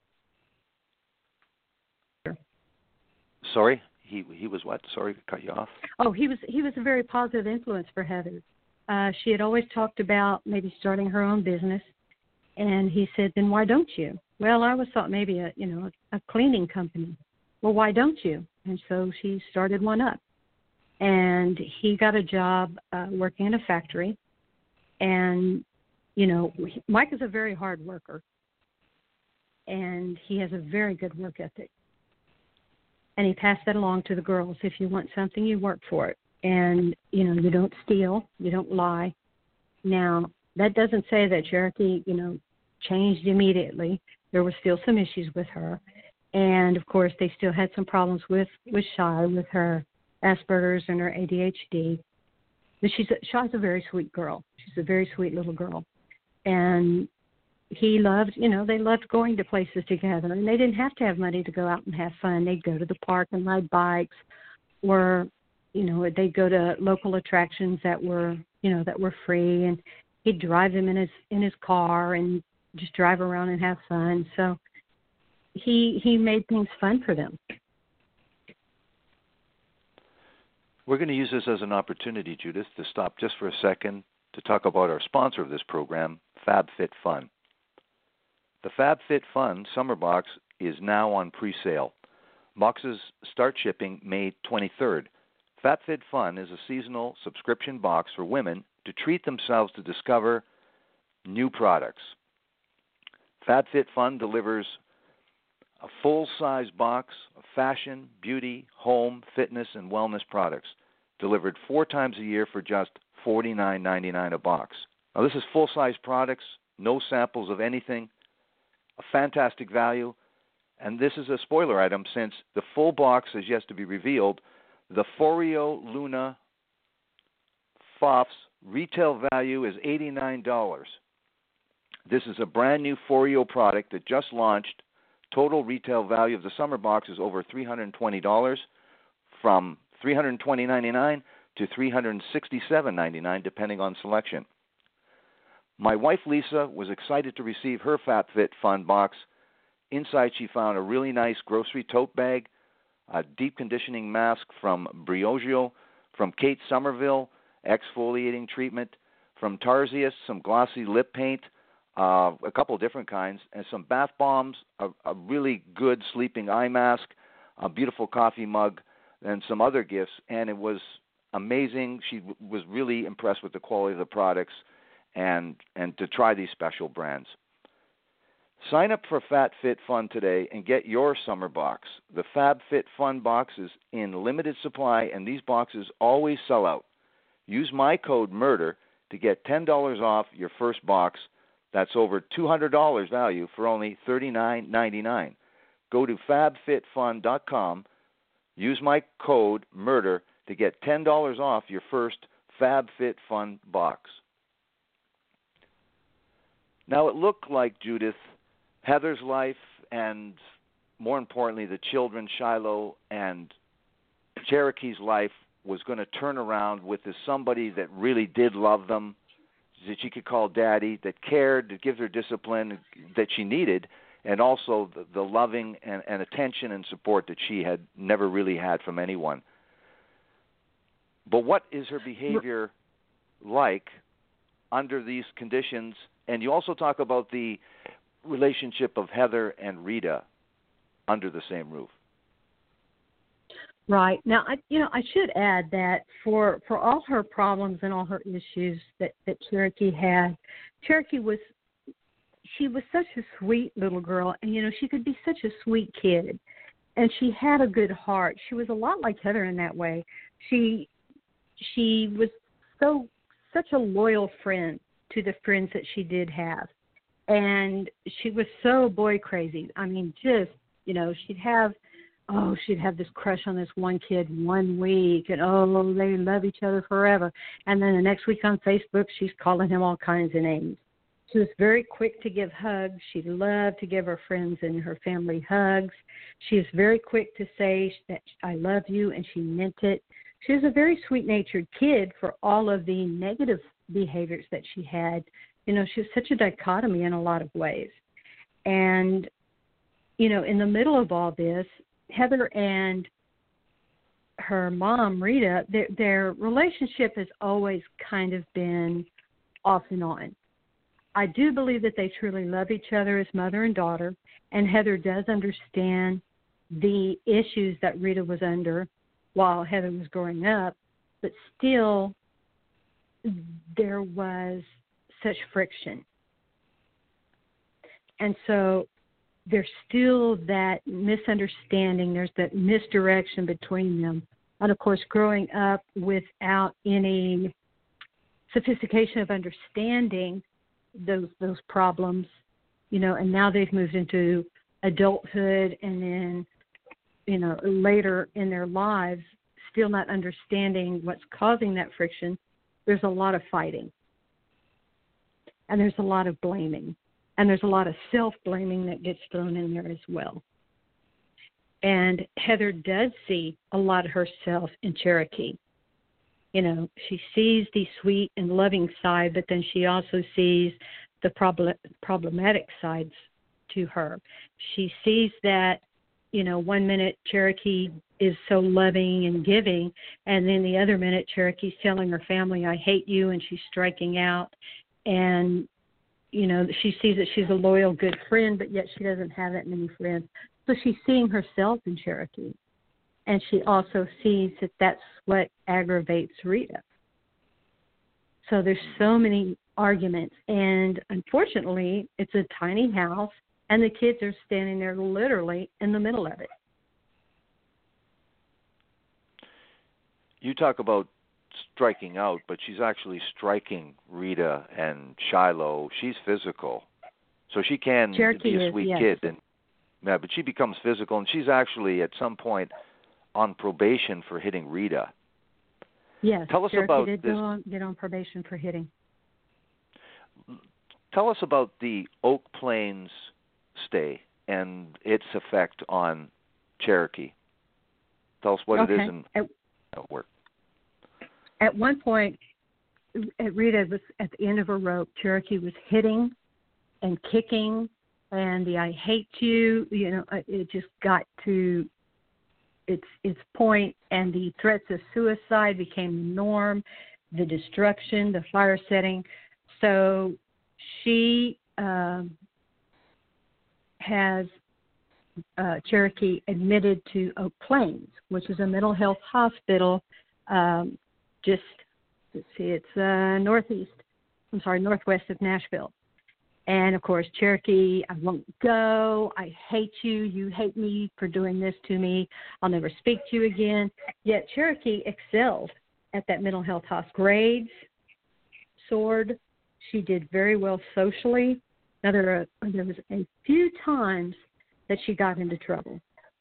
Speaker 3: Sorry? He was what? Sorry to cut you off.
Speaker 4: Oh, he was a very positive influence for Heather. She had always talked about maybe starting her own business, and he said, then why don't you? Well, I always thought maybe a cleaning company. Well, why don't you? And so she started one up. And he got a job working in a factory. And, Mike is a very hard worker. And he has a very good work ethic. And he passed that along to the girls. If you want something, you work for it. And, you don't steal. You don't lie. Now, that doesn't say that Cherokee, changed immediately. There were still some issues with her. And, of course, they still had some problems with Shy, with her Asperger's and her ADHD. But Shy's a very sweet girl. She's a very sweet little girl. And he loved, they loved going to places together. And they didn't have to have money to go out and have fun. They'd go to the park and ride bikes, or, they'd go to local attractions that were free. And he'd drive them in his car and just drive around and have fun. So he made things fun for them.
Speaker 3: We're going to use this as an opportunity, Judith, to stop just for a second to talk about our sponsor of this program, FabFitFun. The FabFitFun Summer Box is now on pre-sale. Boxes start shipping May 23rd. FabFitFun is a seasonal subscription box for women to treat themselves to discover new products. FabFitFun delivers a full-size box of fashion, beauty, home, fitness, and wellness products delivered 4 times a year for just $49.99 a box. Now, this is full-size products, no samples of anything, a fantastic value, and this is a spoiler item since the full box is yet to be revealed. The Foreo Luna Fofs retail value is $89. This is a brand-new Foreo product that just launched. Total retail value of the summer box is over $320, from $320.99 to $367.99, depending on selection. My wife, Lisa, was excited to receive her FabFitFun box. Inside, she found a really nice grocery tote bag, a deep conditioning mask from Briogeo, from Kate Somerville, exfoliating treatment, from Tarsius, some glossy lip paint, a couple of different kinds, and some bath bombs, a really good sleeping eye mask, a beautiful coffee mug, and some other gifts. And it was amazing. She was really impressed with the quality of the products and to try these special brands. Sign up for FabFitFun today and get your summer box. The FabFitFun box is in limited supply, and these boxes always sell out. Use my code MURDER to get $10 off your first box. That's over $200 value for only $39.99. Go to FabFitFun.com. Use my code MURDER to get $10 off your first FabFitFun box. Now, it looked like, Judith, Heather's life and, more importantly, the children, Shiloh and Cherokee's life, was going to turn around with somebody that really did love them, that she could call daddy, that cared, that gives her discipline that she needed, and also the loving and attention and support that she had never really had from anyone. But what is her behavior like under these conditions? And you also talk about the relationship of Heather and Rita under the same roof.
Speaker 4: Right. Now, I should add that for all her problems and all her issues that Cherokee had, Cherokee was such a sweet little girl, and, she could be such a sweet kid, and she had a good heart. She was a lot like Heather in that way. She was so such a loyal friend to the friends that she did have. And she was so boy crazy. I mean, just, she'd have this crush on this one kid 1 week, and they love each other forever. And then the next week on Facebook, she's calling him all kinds of names. She was very quick to give hugs. She loved to give her friends and her family hugs. She was very quick to say that I love you, and she meant it. She was a very sweet-natured kid for all of the negative behaviors that she had. She was such a dichotomy in a lot of ways. And, in the middle of all this, Heather and her mom, Rita, their relationship has always kind of been off and on. I do believe that they truly love each other as mother and daughter, and Heather does understand the issues that Rita was under while Heather was growing up, but still there was such friction. And so there's still that misunderstanding, there's that misdirection between them. And, of course, growing up without any sophistication of understanding those problems, and now they've moved into adulthood and then, later in their lives, still not understanding what's causing that friction. There's a lot of fighting. And there's a lot of blaming. And there's a lot of self-blaming that gets thrown in there as well. And Heather does see a lot of herself in Cherokee. She sees the sweet and loving side, but then she also sees the problematic sides to her. She sees that, 1 minute Cherokee is so loving and giving, and then the other minute Cherokee's telling her family, I hate you, and she's striking out. And, she sees that she's a loyal, good friend, but yet she doesn't have that many friends. So she's seeing herself in Cherokee. And she also sees that that's what aggravates Rita. So there's so many arguments. And unfortunately, it's a tiny house, and the kids are standing there literally in the middle of it.
Speaker 3: You talk about striking out, but she's actually striking Rita and Shiloh. She's physical. So she can
Speaker 4: Cherokee
Speaker 3: be a sweet kid. But she becomes physical, and she's actually at some point on probation for hitting Rita.
Speaker 4: Yes,
Speaker 3: tell us
Speaker 4: Cherokee
Speaker 3: about
Speaker 4: did
Speaker 3: this.
Speaker 4: Get on probation for hitting.
Speaker 3: Tell us about the Oak Plains stay and its effect on Cherokee. Tell us what it is and how it worked.
Speaker 4: At one point, Rita was at the end of her rope. Cherokee was hitting and kicking, and the I hate you, it just got to its point, and the threats of suicide became the norm, the destruction, the fire setting. So she has Cherokee admitted to Oak Plains, which is a mental health hospital it's northwest of Nashville. And, of course, Cherokee, I won't go. I hate you. You hate me for doing this to me. I'll never speak to you again. Yet Cherokee excelled at that mental health hospital. Grades soared. She did very well socially. Now, there was a few times that she got into trouble.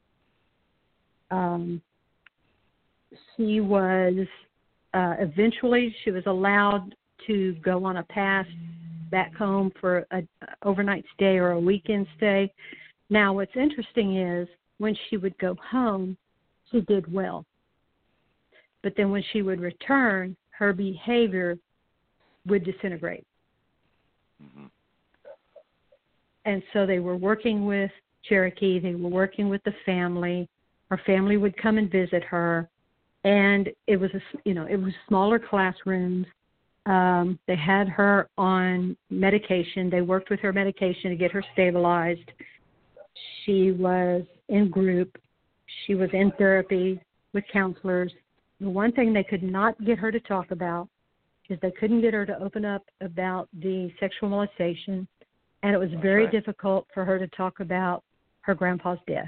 Speaker 4: She was eventually she was allowed to go on a pass back home for an overnight stay or a weekend stay. Now, what's interesting is when she would go home, she did well. But then when she would return, her behavior would disintegrate. Mm-hmm. And so they were working with Cherokee. They were working with the family. Her family would come and visit her. And it was smaller classrooms. They had her on medication. They worked with her medication to get her stabilized. She was in group. She was in therapy with counselors. The one thing they could not get her to talk about is they couldn't get her to open up about the sexual molestation, and it was very difficult for her to talk about her grandpa's death.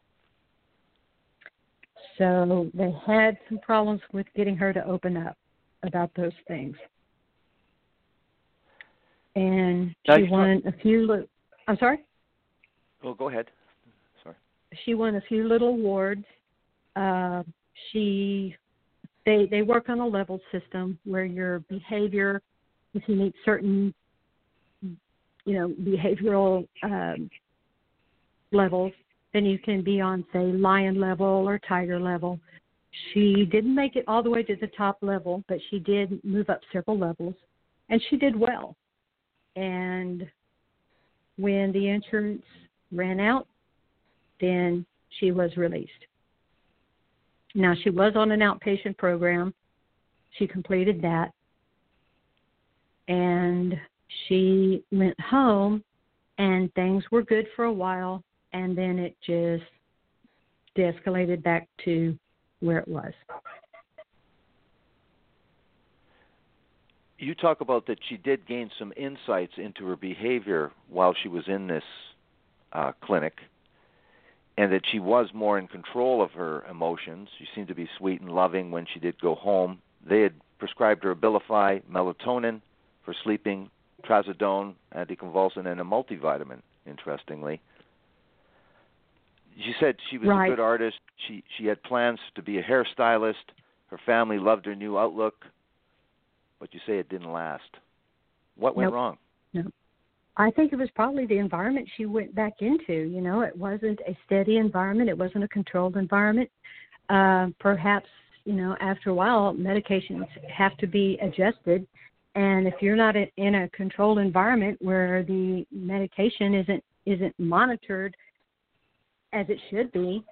Speaker 4: So they had some problems with getting her to open up. about those things. And
Speaker 3: Now,
Speaker 4: she won a few. I'm sorry.
Speaker 3: Well, go ahead. Sorry.
Speaker 4: She won a few little awards. They work on a level system where your behavior, if you meet certain, behavioral levels, then you can be on, say, lion level or tiger level. She didn't make it all the way to the top level, but she did move up several levels, and she did well. And when the insurance ran out, then she was released. Now, she was on an outpatient program. She completed that. And she went home, and things were good for a while, and then it just de-escalated back to where it was.
Speaker 3: You talk about that she did gain some insights into her behavior while she was in this clinic, and that she was more in control of her emotions. She seemed to be sweet and loving when she did go home. They had prescribed her Abilify, melatonin for sleeping, trazodone, anticonvulsant, and a multivitamin, interestingly. She said she was a good artist. She had plans to be a hairstylist. Her family loved her new outlook. But you say it didn't last. What went wrong?
Speaker 4: No. I think it was probably the environment she went back into. It wasn't a steady environment. It wasn't a controlled environment. Perhaps, after a while, medications have to be adjusted. And if you're not in a controlled environment where the medication isn't monitored as it should be,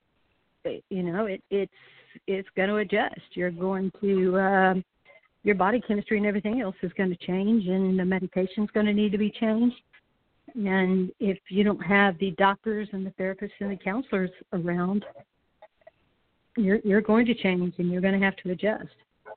Speaker 4: it's going to adjust. You're going to your body chemistry and everything else is going to change, and the medication's going to need to be changed. And if you don't have the doctors and the therapists and the counselors around, you're going to change, and you're going to have to adjust.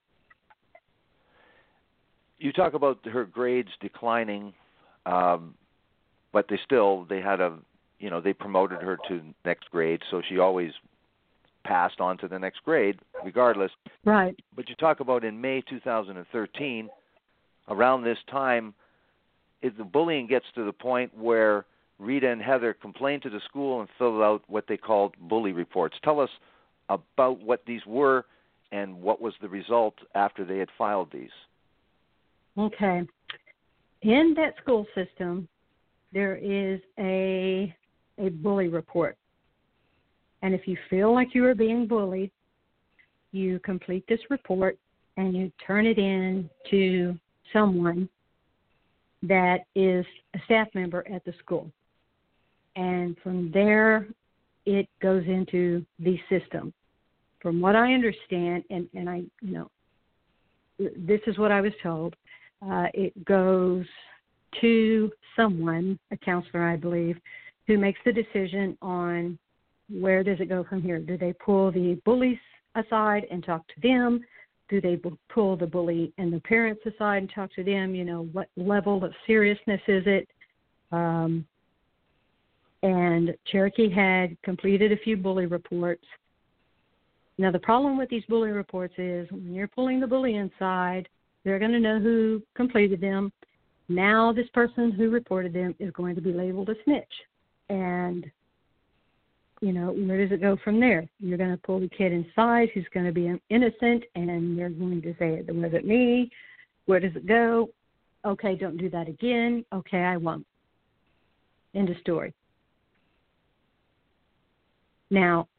Speaker 3: You talk about her grades declining, but they had they promoted her to next grade, so she always passed on to the next grade, regardless.
Speaker 4: Right.
Speaker 3: But you talk about in May 2013, around this time, the bullying gets to the point where Rita and Heather complained to the school and filled out what they called bully reports. Tell us about what these were and what was the result after they had filed these.
Speaker 4: Okay. In that school system, there is a bully report. And if you feel like you are being bullied, you complete this report and you turn it in to someone that is a staff member at the school. And from there, it goes into the system. From what I understand, and I, this is what I was told, it goes to someone, a counselor, I believe, who makes the decision on where does it go from here. Do they pull the bullies aside and talk to them? Do they pull the bully and the parents aside and talk to them? What level of seriousness is it? And Cherokee had completed a few bully reports. Now, the problem with these bully reports is when you're pulling the bully inside, they're going to know who completed them. Now this person who reported them is going to be labeled a snitch. And, where does it go from there? You're going to pull the kid inside who's going to be innocent, and you're going to say, it wasn't me. Where does it go? Okay, don't do that again. Okay, I won't. End of story. Now,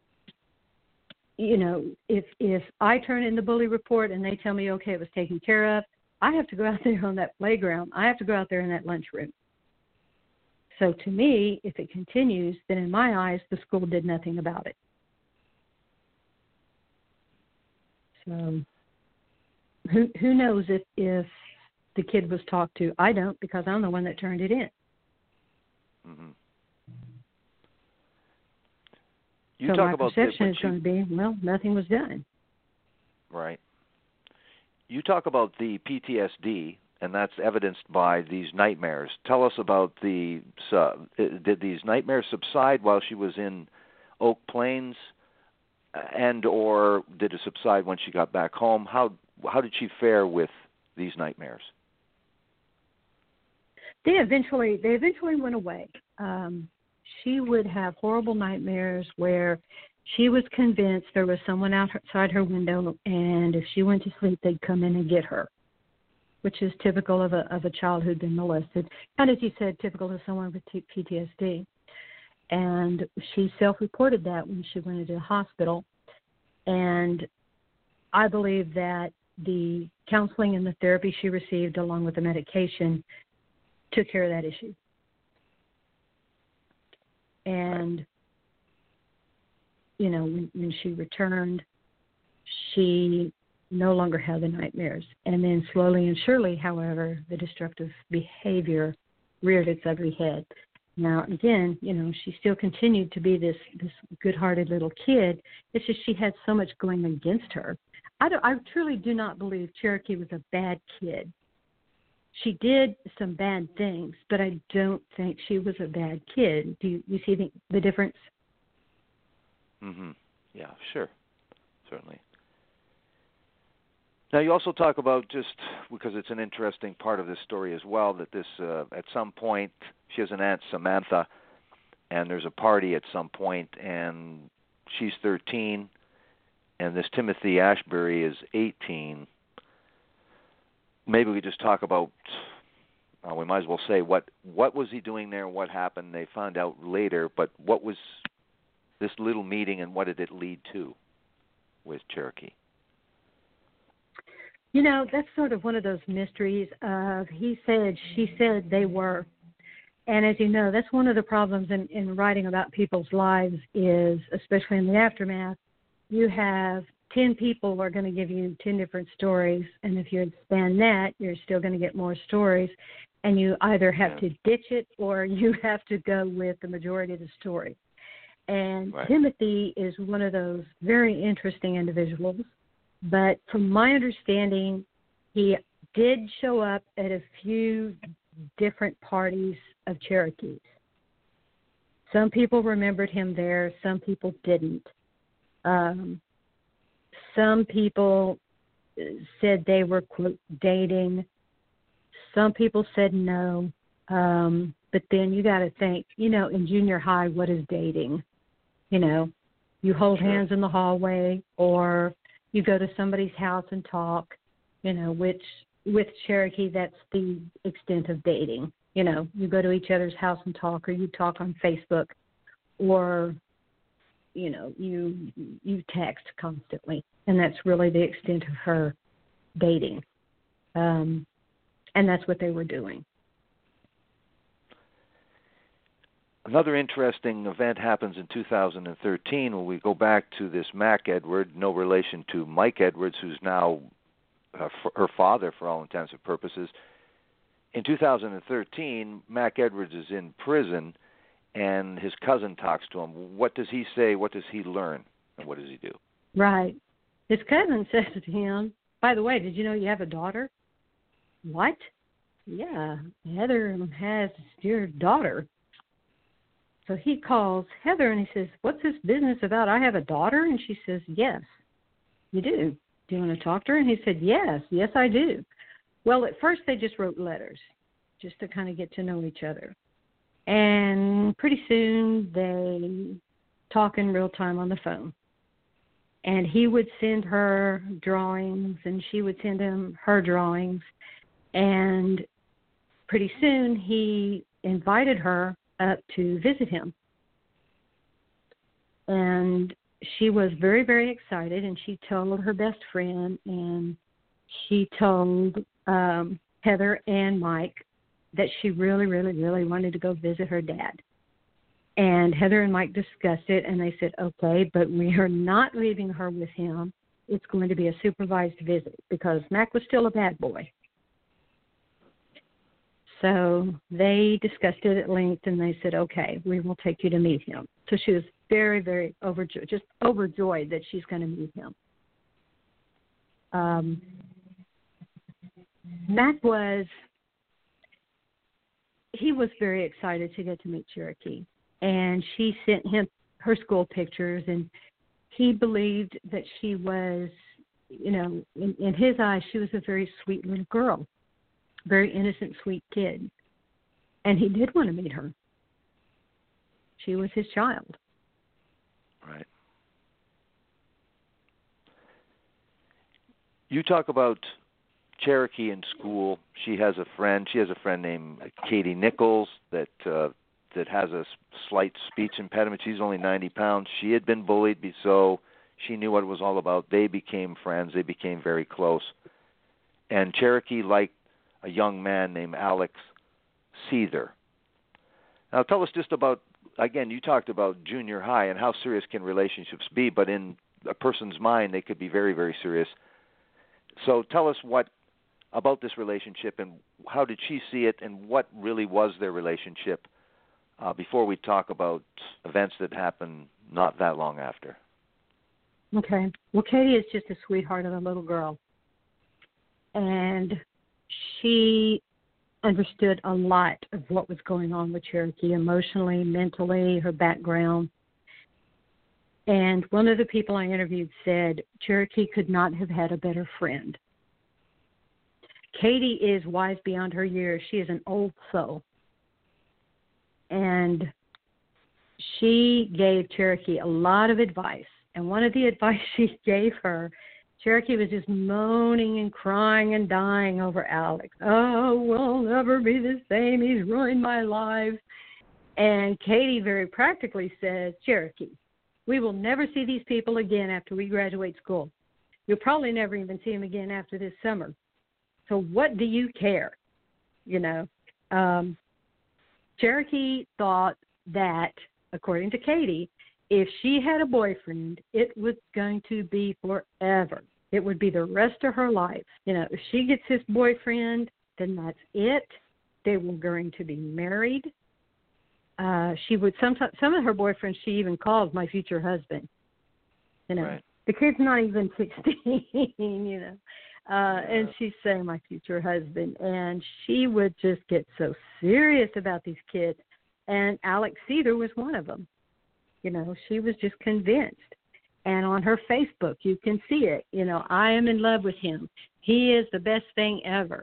Speaker 4: if I turn in the bully report and they tell me, okay, it was taken care of, I have to go out there on that playground. I have to go out there in that lunchroom. So to me, if it continues, then in my eyes, the school did nothing about it. So who knows if the kid was talked to? I don't, because I'm the one that turned it in.
Speaker 3: Mm-hmm.
Speaker 4: So my perception is going to be, nothing was done.
Speaker 3: Right. You talk about the PTSD, and that's evidenced by these nightmares. Tell us about did these nightmares subside while she was in Oak Plains, and or did it subside when she got back home? How how did she fare with these nightmares?
Speaker 4: They eventually went away. She would have horrible nightmares where she was convinced there was someone outside her window, and if she went to sleep, they'd come in and get her, which is typical of a child who'd been molested, and as you said, typical of someone with PTSD. And she self-reported that when she went into the hospital. And I believe that the counseling and the therapy she received, along with the medication, took care of that issue. And, you know, when she returned, she no longer had the nightmares. And then slowly and surely, however, the destructive behavior reared its ugly head. Now, again, you know, she still continued to be this good-hearted little kid. It's just she had so much going against her. I truly do not believe Cherokee was a bad kid. She did some bad things, but I don't think she was a bad kid. Do you see the difference?
Speaker 3: Mm-hmm. Yeah, sure. Certainly. Now, you also talk about, just because it's an interesting part of this story as well, that this, at some point, she has an aunt, Samantha, and there's a party at some point, and she's 13, and this Timothy Ashbury is 18. Maybe we just talk about, we might as well say, what was he doing there and what happened? They found out later, but what was this little meeting and what did it lead to with Cherokee?
Speaker 4: You know, that's sort of one of those mysteries of he said, she said, they were. And as you know, that's one of the problems in writing about people's lives is, especially in the aftermath, you have 10 people who are going to give you 10 different stories. And if you expand that, you're still going to get more stories. And you either have to ditch it or you have to go with the majority of the story. And right. Timothy is one of those very interesting individuals. But from my understanding, he did show up at a few different parties of Cherokees. Some people remembered him there. Some people didn't. Some people said they were, quote, dating. Some people said no. But then you got to think, you know, in junior high, what is dating? You know, you hold hands in the hallway or you go to somebody's house and talk, you know, which with Cherokee, that's the extent of dating. You know, you go to each other's house and talk, or you talk on Facebook, or, you know, you text constantly. And that's really the extent of her dating. And that's what they were doing.
Speaker 3: Another interesting event happens in 2013 when we go back to this Mac Edward, no relation to Mike Edwards, who's now her father for all intents and purposes. In 2013, Mac Edwards is in prison, and his cousin talks to him. What does he say? What does he learn? And what does he do?
Speaker 4: Right. His cousin says to him, by the way, did you know you have a daughter? What? Yeah, Heather has your daughter. So he calls Heather and he says, what's this business about? I have a daughter? And she says, yes, you do. Do you want to talk to her? And he said, yes, I do. Well, at first they just wrote letters just to kind of get to know each other. And pretty soon they talk in real time on the phone. And he would send her drawings and she would send him her drawings. And pretty soon he invited her up to visit him. And she was very, very excited, and she told her best friend, and she told Heather and Mike that she really, really, really wanted to go visit her dad. And Heather and Mike discussed it, and they said, okay, but we are not leaving her with him. It's going to be a supervised visit because Mac was still a bad boy. So they discussed it at length, and they said, okay, we will take you to meet him. So she was very, very overjoyed that she's going to meet him. Mac was very excited to get to meet Cherokee, and she sent him her school pictures, and he believed that she was in his eyes, she was a very sweet little girl, very innocent, sweet kid. And he did want to meet her. She was his child.
Speaker 3: Right. You talk about Cherokee in school. She has a friend named Katie Nichols that has a slight speech impediment. She's only 90 pounds. She had been bullied, so she knew what it was all about. They became friends. They became very close. And Cherokee liked a young man named Alex Seether. Now tell us just about, again, you talked about junior high and how serious can relationships be, but in a person's mind they could be very, very serious. So tell us about this relationship, and how did she see it, and what really was their relationship before we talk about events that happened not that long after.
Speaker 4: Okay. Well, Katie is just a sweetheart of a little girl. And she understood a lot of what was going on with Cherokee emotionally, mentally, her background. And one of the people I interviewed said Cherokee could not have had a better friend. Katie is wise beyond her years. She is an old soul. And she gave Cherokee a lot of advice. And one of the advice she gave her, Cherokee was just moaning and crying and dying over Alex. Oh, we'll never be the same. He's ruined my life. And Katie very practically said, Cherokee, we will never see these people again after we graduate school. You'll probably never even see them again after this summer. So what do you care? Cherokee thought that, according to Katie, if she had a boyfriend, it was going to be forever. It would be the rest of her life. If she gets this boyfriend, then that's it. They were going to be married. She would some of her boyfriends she even called my future husband.
Speaker 3: Right.
Speaker 4: The kid's not even 16. And she's saying my future husband, and she would just get so serious about these kids. And Alex Seether was one of them. She was just convinced. And on her Facebook, you can see it. I am in love with him. He is the best thing ever.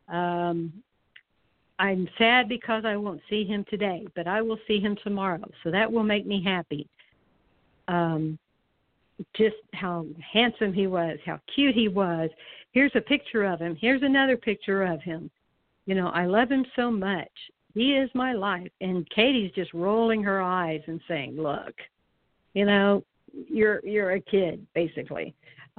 Speaker 4: I'm sad because I won't see him today, but I will see him tomorrow. So that will make me happy. Just how handsome he was, how cute he was. Here's a picture of him. Here's another picture of him. I love him so much. He is my life. And Katie's just rolling her eyes and saying, look, you're a kid, basically.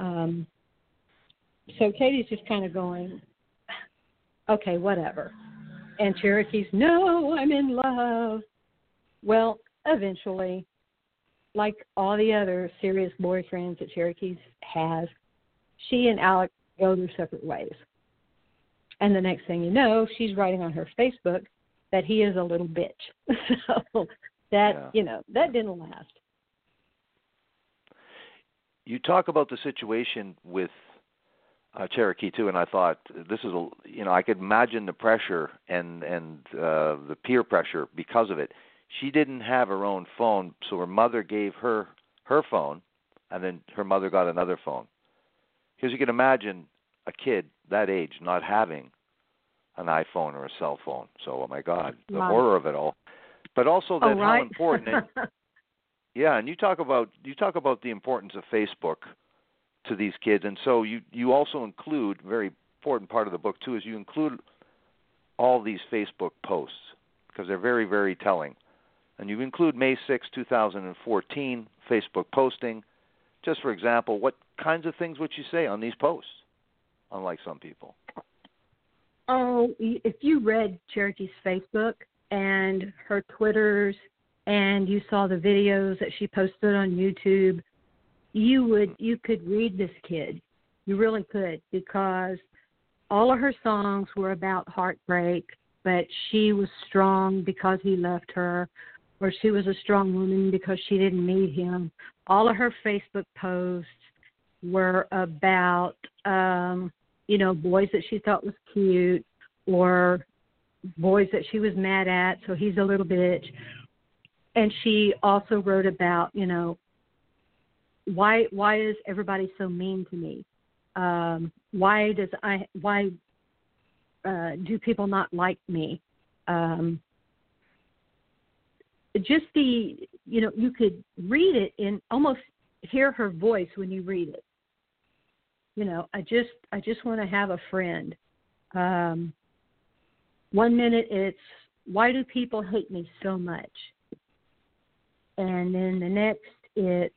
Speaker 4: So Katie's just kind of going, okay, whatever. And Cherokee's, no, I'm in love. Well, eventually, like all the other serious boyfriends that Cherokee has, she and Alex go their separate ways. And the next thing you know, she's writing on her Facebook that he is a little bitch. So that, that didn't last.
Speaker 3: You talk about the situation with Cherokee too, and I thought this is I could imagine the pressure and the peer pressure because of it. She didn't have her own phone, so her mother gave her phone, and then her mother got another phone. Because you can imagine a kid that age not having an iPhone or a cell phone. So, oh my God, the horror of it all. But also that how important. And you talk about the importance of Facebook to these kids, and so you also include, very important part of the book too, is you include all these Facebook posts because they're very, very telling. And you include May 6, 2014 Facebook posting. Just for example, what kinds of things would you say on these posts, unlike some people?
Speaker 4: Oh, if you read Cherokee's Facebook and her Twitters and you saw the videos that she posted on YouTube, you could read this kid. You really could, because all of her songs were about heartbreak, but she was strong because he left her, or she was a strong woman because she didn't need him. All of her Facebook posts were about, boys that she thought was cute, or boys that she was mad at, so he's a little bitch. And she also wrote about, why is everybody so mean to me? Why do people not like me? Just you could read it and almost hear her voice when you read it. I just want to have a friend. 1 minute it's, why do people hate me so much? And then the next it's,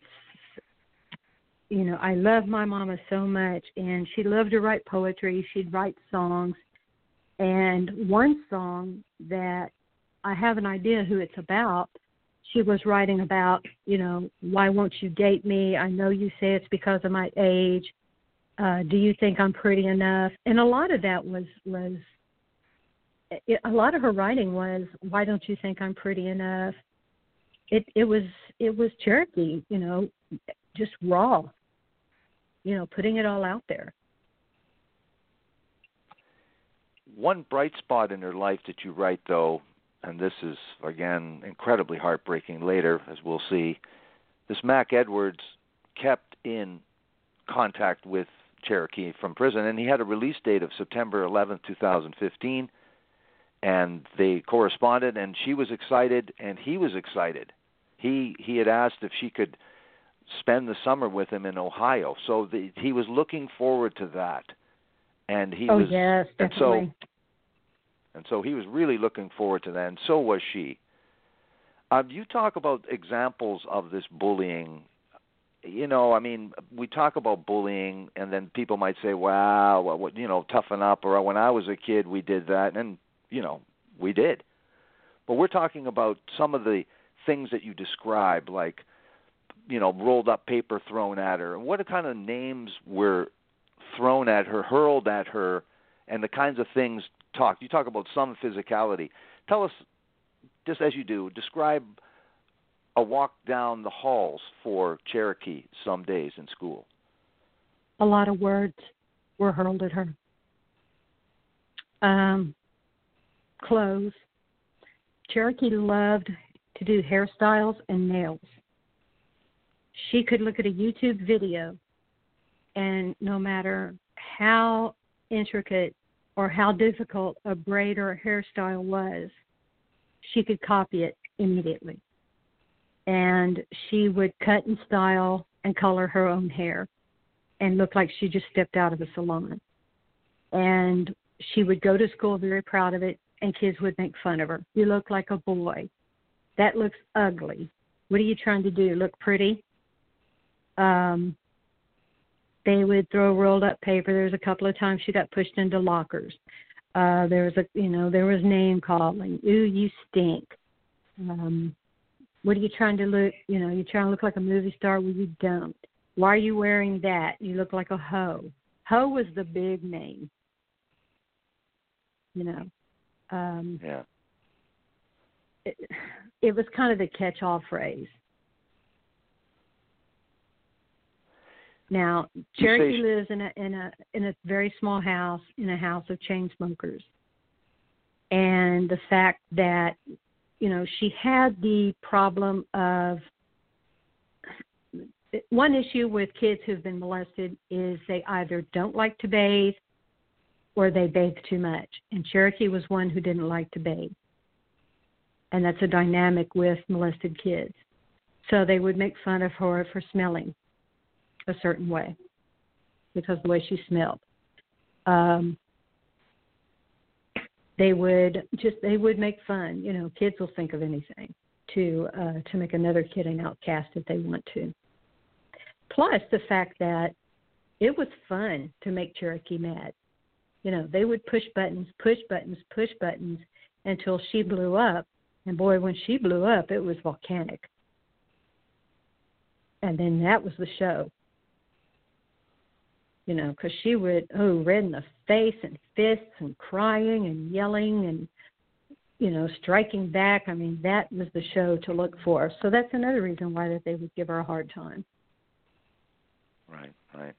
Speaker 4: I love my mama so much, and she loved to write poetry. She'd write songs. And one song that I have an idea who it's about, she was writing about, why won't you date me? I know you say it's because of my age. Do you think I'm pretty enough? And a lot of that a lot of her writing was, why don't you think I'm pretty enough? It was Cherokee, just raw, putting it all out there.
Speaker 3: One bright spot in her life that you write, though, and this is, again, incredibly heartbreaking later, as we'll see, this Mac Edwards kept in contact with Cherokee from prison, and he had a release date of September 11th, 2015, and they corresponded, and she was excited, and he was excited. He had asked if she could spend the summer with him in Ohio, so he was looking forward to that. And he was,
Speaker 4: yes, definitely.
Speaker 3: And so he was really looking forward to that, and so was she. You talk about examples of this bullying. We talk about bullying, and then people might say, "Wow, toughen up," or "When I was a kid, we did that," and we did. But we're talking about some of the things that you describe, like rolled up paper thrown at her. What kind of names were thrown at her, hurled at her, and the kinds of things talked? You talk about some physicality. Tell us, just as you do, describe a walk down the halls for Cherokee some days in school.
Speaker 4: A lot of words were hurled at her. Clothes. Cherokee loved to do hairstyles and nails. She could look at a YouTube video, and no matter how intricate or how difficult a braid or a hairstyle was, she could copy it immediately. And she would cut and style and color her own hair and look like she just stepped out of a salon. And she would go to school very proud of it, and kids would make fun of her. You look like a boy. That looks ugly. What are you trying to do? Look pretty? They would throw rolled up paper. There was a couple of times she got pushed into lockers. There was name calling. Ooh, you stink. What are you trying to look? You trying to look like a movie star? Well, you don't. Why are you wearing that? You look like a hoe. Hoe was the big name.
Speaker 3: Yeah.
Speaker 4: It was kind of the catch-all phrase. Now, Cherokee lives in a very small house, in a house of chain smokers. And the fact that, she had the problem of, one issue with kids who've been molested is they either don't like to bathe or they bathe too much. And Cherokee was one who didn't like to bathe. And that's a dynamic with molested kids. So they would make fun of her for smelling a certain way because of the way she smelled. They would make fun. Kids will think of anything to make another kid an outcast if they want to. Plus the fact that it was fun to make Cherokee mad. They would push buttons until she blew up. And boy, when she blew up, it was volcanic. And then that was the show. Because she would, red in the face and fists and crying and yelling and, striking back. I mean, that was the show to look for. So that's another reason why that they would give her a hard time.
Speaker 3: Right.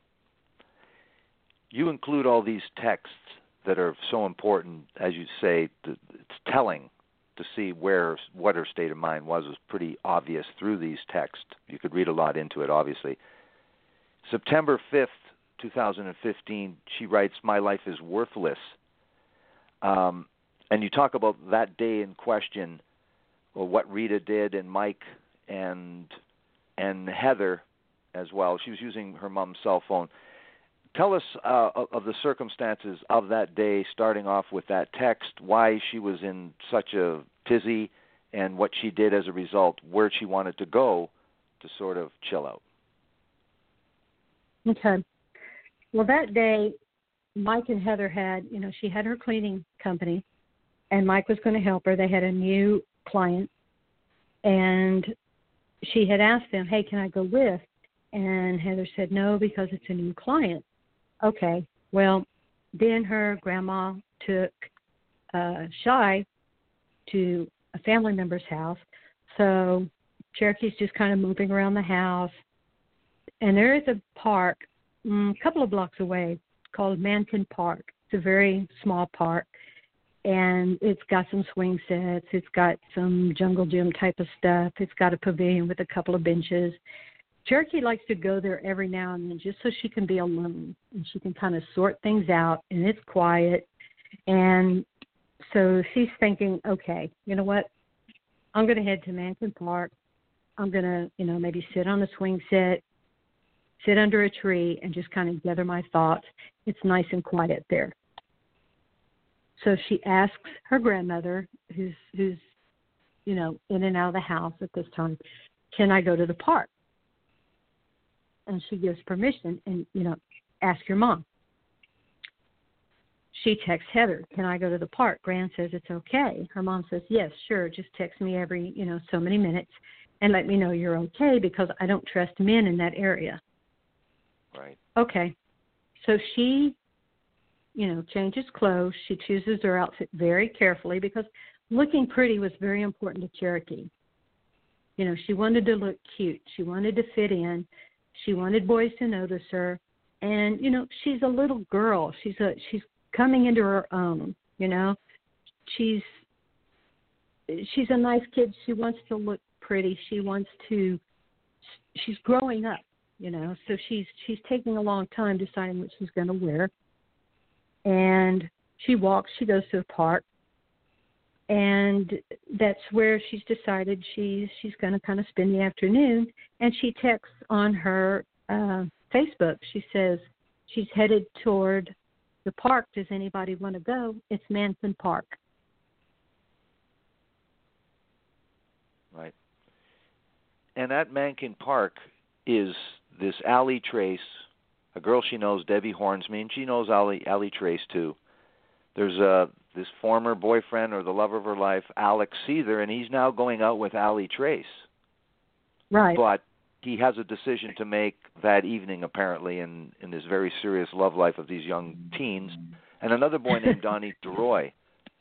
Speaker 3: You include all these texts that are so important, as you say. It's telling to see what her state of mind was pretty obvious through these texts. You could read a lot into it, obviously. September 5th, 2015, she writes, "My life is worthless." And you talk about that day in question, or what Rita did, and Mike and Heather as well. She was using her mom's cell phone. Tell us of the circumstances of that day, starting off with that text, why she was in such a tizzy, and what she did as a result, where she wanted to go to sort of chill out.
Speaker 4: Okay. Well, that day, Mike and Heather had, she had her cleaning company, and Mike was going to help her. They had a new client, and she had asked them, "Hey, can I go with?" And Heather said, "No, because it's a new client." Okay. Well, then her grandma took Shy to a family member's house. So Cherokee's just kind of moving around the house. And there is a park a couple of blocks away called Mankin Park. It's a very small park. And it's got some swing sets. It's got some jungle gym type of stuff. It's got a pavilion with a couple of benches. Cherokee likes to go there every now and then just so she can be alone and she can kind of sort things out, and it's quiet. And so she's thinking, okay, you know what? I'm going to head to Mankin Park. I'm going to, maybe sit on the swing set, sit under a tree, and just kind of gather my thoughts. It's nice and quiet there. So she asks her grandmother, who's in and out of the house at this time, "Can I go to the park?" And she gives permission and, ask your mom. She texts Heather, "Can I go to the park?" Gran says it's okay. Her mom says, "Yes, sure. Just text me every, so many minutes and let me know you're okay because I don't trust men in that area."
Speaker 3: Right.
Speaker 4: Okay. So she, changes clothes. She chooses her outfit very carefully because looking pretty was very important to Cherokee. She wanted to look cute. She wanted to fit in. She wanted boys to notice her. And, she's a little girl. She's coming into her own, She's a nice kid. She wants to look pretty. She's growing up, so she's taking a long time deciding what she's going to wear. And she goes to the park, and that's where she's decided she's going to kind of spend the afternoon. And she texts on her Facebook. She says she's headed toward the park. Does anybody want to go? It's Mankin Park.
Speaker 3: Right. And at Mankin Park is this Allie Trace, a girl she knows, Debbie Hornsby, and she knows Allie Trace too. There's this former boyfriend or the love of her life, Alex Seether, and he's now going out with Allie Trace.
Speaker 4: Right.
Speaker 3: But he has a decision to make that evening, apparently, in this very serious love life of these young teens, and another boy named Donnie DeRoy.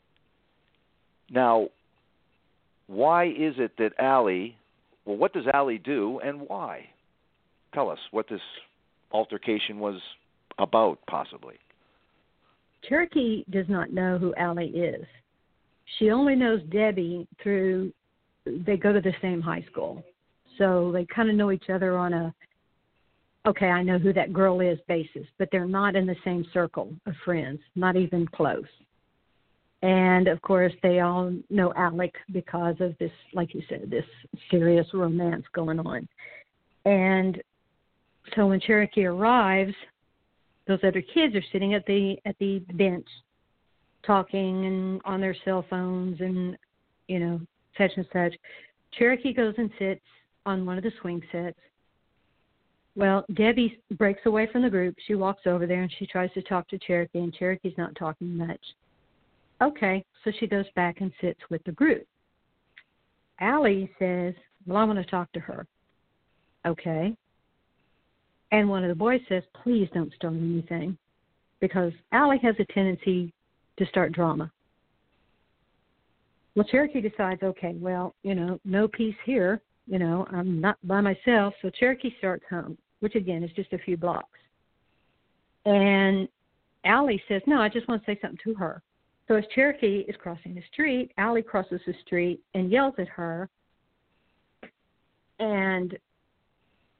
Speaker 3: Now, why is it that what does Allie do, and why? Tell us what this altercation was about, possibly.
Speaker 4: Cherokee does not know who Allie is. She only knows Debbie they go to the same high school. So they kind of know each other on I know who that girl is basis, but they're not in the same circle of friends, not even close. And, of course, they all know Alec because of this, like you said, this serious romance going on. And so when Cherokee arrives, those other kids are sitting at the bench talking and on their cell phones and, such and such. Cherokee goes and sits on one of the swing sets. Well, Debbie breaks away from the group. She walks over there and she tries to talk to Cherokee, and Cherokee's not talking much. Okay, so she goes back and sits with the group. Allie says, "Well, I want to talk to her." Okay. And one of the boys says, "Please don't start anything," because Allie has a tendency to start drama. Well, Cherokee decides, okay, well, no peace here. I'm not by myself. So Cherokee starts home, which, again, is just a few blocks. And Allie says, "No, I just want to say something to her." So as Cherokee is crossing the street, Allie crosses the street and yells at her. And,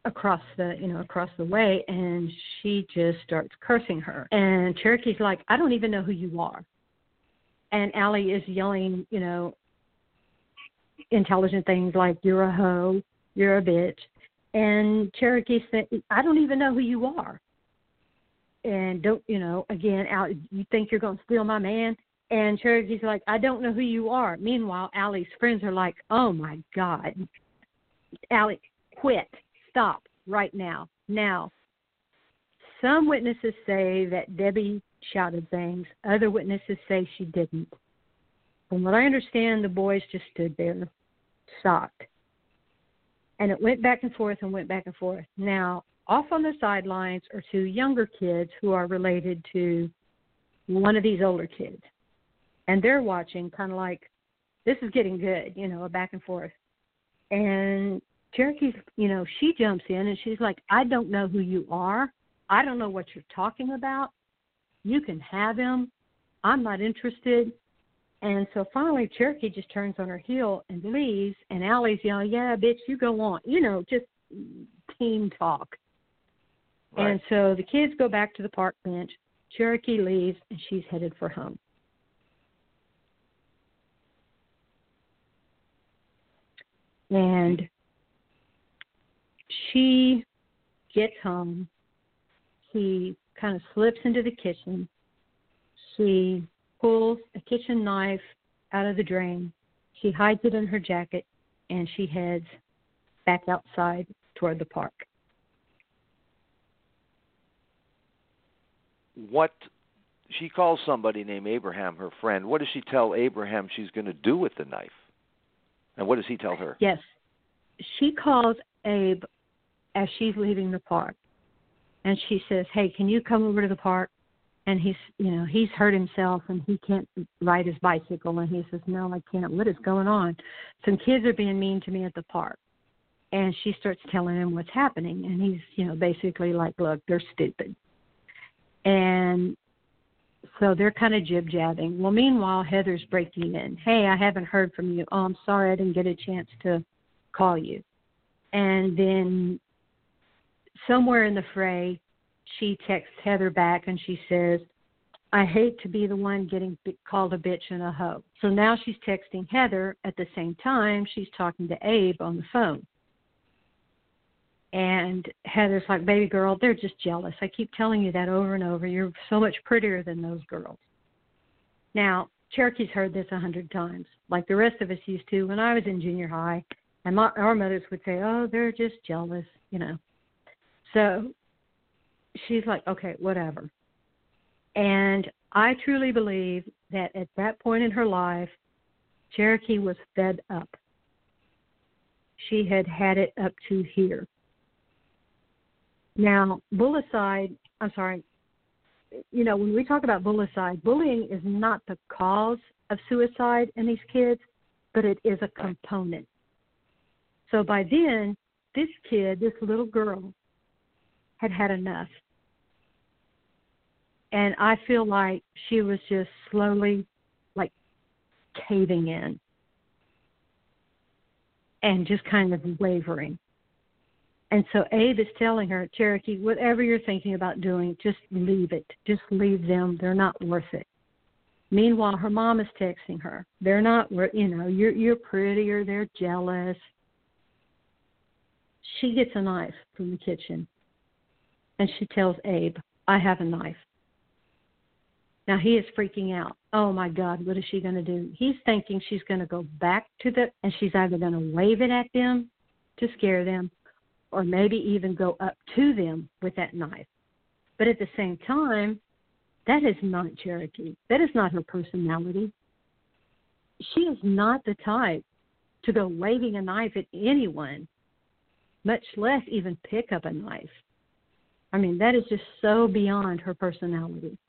Speaker 4: across the way, and she just starts cursing her. And Cherokee's like, I don't even know who you are. And Allie is yelling, intelligent things like, you're a hoe, you're a bitch. And Cherokee said, I don't even know who you are. And don't, again, Allie, you think you're going to steal my man? And Cherokee's like, I don't know who you are. Meanwhile, Allie's friends are like, oh, my God. Allie, quit. Stop right now. Now, some witnesses say that Debbie shouted things. Other witnesses say she didn't. From what I understand, the boys just stood there, shocked. And it went back and forth and went back and forth. Now, off on the sidelines are two younger kids who are related to one of these older kids. And they're watching kind of like, this is getting good, a back and forth. And Cherokee's, she jumps in and she's like, I don't know who you are. I don't know what you're talking about. You can have him. I'm not interested. And so finally Cherokee just turns on her heel and leaves. And Allie's yelling, yeah, bitch, you go on. Just team talk. Right. And so the kids go back to the park bench. Cherokee leaves and she's headed for home. And she gets home. She kind of slips into the kitchen. She pulls a kitchen knife out of the drain. She hides it in her jacket, and she heads back outside toward the park.
Speaker 3: She calls somebody named Abraham, her friend. What does she tell Abraham she's going to do with the knife? And what does he tell her?
Speaker 4: Yes. She calls Abe as she's leaving the park. And she says, hey, can you come over to the park? And he's hurt himself and he can't ride his bicycle. And he says, no, I can't. What is going on? Some kids are being mean to me at the park. And she starts telling him what's happening. And he's, basically like, look, they're stupid. And so they're kind of jib-jabbing. Well, meanwhile, Heather's breaking in. Hey, I haven't heard from you. Oh, I'm sorry I didn't get a chance to call you. And then somewhere in the fray, she texts Heather back and she says, I hate to be the one getting called a bitch and a hoe. So now she's texting Heather. At the same time, she's talking to Abe on the phone. And Heather's like, baby girl, they're just jealous. I keep telling you that over and over. You're so much prettier than those girls. Now, Cherokee's heard this 100 times, like the rest of us used to when I was in junior high. And our mothers would say, oh, they're just jealous, So she's like, okay, whatever. And I truly believe that at that point in her life, Cherokee was fed up. She had had it up to here. Now, when we talk about bullicide, bullying is not the cause of suicide in these kids, but it is a component. So by then, this little girl, had had enough. And I feel like she was just slowly, like, caving in and just kind of wavering. And so Abe is telling her, Cherokee, whatever you're thinking about doing, just leave it. Just leave them. They're not worth it. Meanwhile, her mom is texting her. They're not, you're prettier. They're jealous. She gets a knife from the kitchen. And she tells Abe, I have a knife. Now, he is freaking out. Oh, my God, what is she going to do? He's thinking she's going to go back and she's either going to wave it at them to scare them, or maybe even go up to them with that knife. But at the same time, that is not Cherokee. That is not her personality. She is not the type to go waving a knife at anyone, much less even pick up a knife. I mean, that is just so beyond her personality.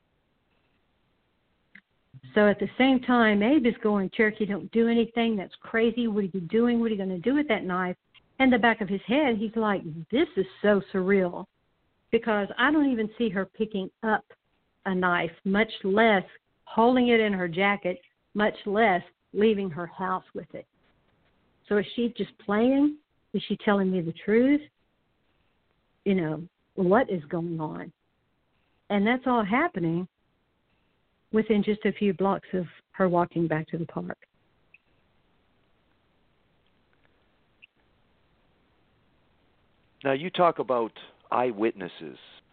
Speaker 4: So at the same time, Abe is going, Cherokee, don't do anything. That's crazy. What are you doing? What are you going to do with that knife? In the back of his head, he's like, this is so surreal, because I don't even see her picking up a knife, much less holding it in her jacket, much less leaving her house with it. So is she just playing? Is she telling me the truth? what is going on? And that's all happening within just a few blocks of her walking back to the park.
Speaker 3: Now, you talk about eyewitnesses.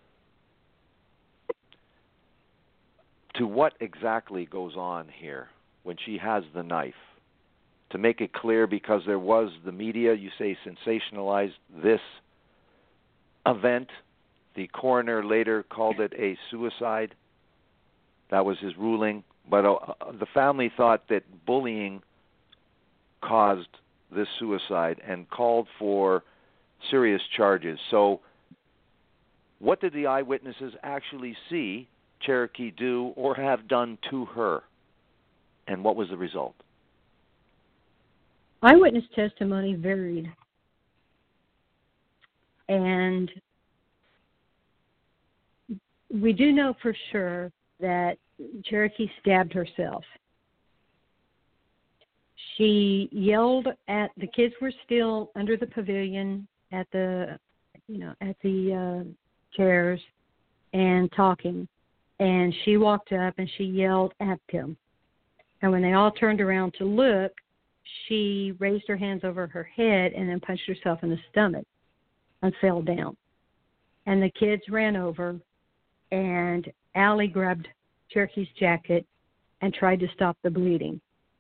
Speaker 3: To what exactly goes on here when she has the knife? To make it clear, because there was the media, you say, sensationalized this event. The coroner later called it a suicide. That was his ruling. But the family thought that bullying caused this suicide and called for serious charges. So what did the eyewitnesses actually see Cherokee do or have done to her? And what was the result?
Speaker 4: Eyewitness testimony varied. And we do know for sure that Cherokee stabbed herself. She yelled at the kids were still under the pavilion at the chairs and talking, and she walked up and she yelled at them. And when they all turned around to look, she raised her hands over her head and then punched herself in the stomach and fell down. And the kids ran over, and Allie grabbed Cherokee's jacket and tried to stop the bleeding.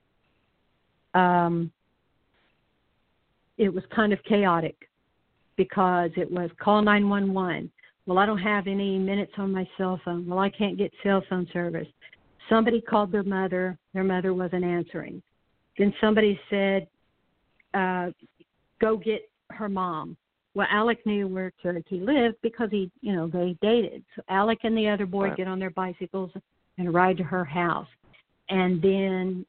Speaker 4: It was kind of chaotic because it was call 911. Well, I don't have any minutes on my cell phone. Well, I can't get cell phone service. Somebody called their mother. Their mother wasn't answering. Then somebody said, go get her mom. Well, Alec knew where Cherokee lived because they dated. So Alec and the other boy get on their bicycles and ride to her house. And then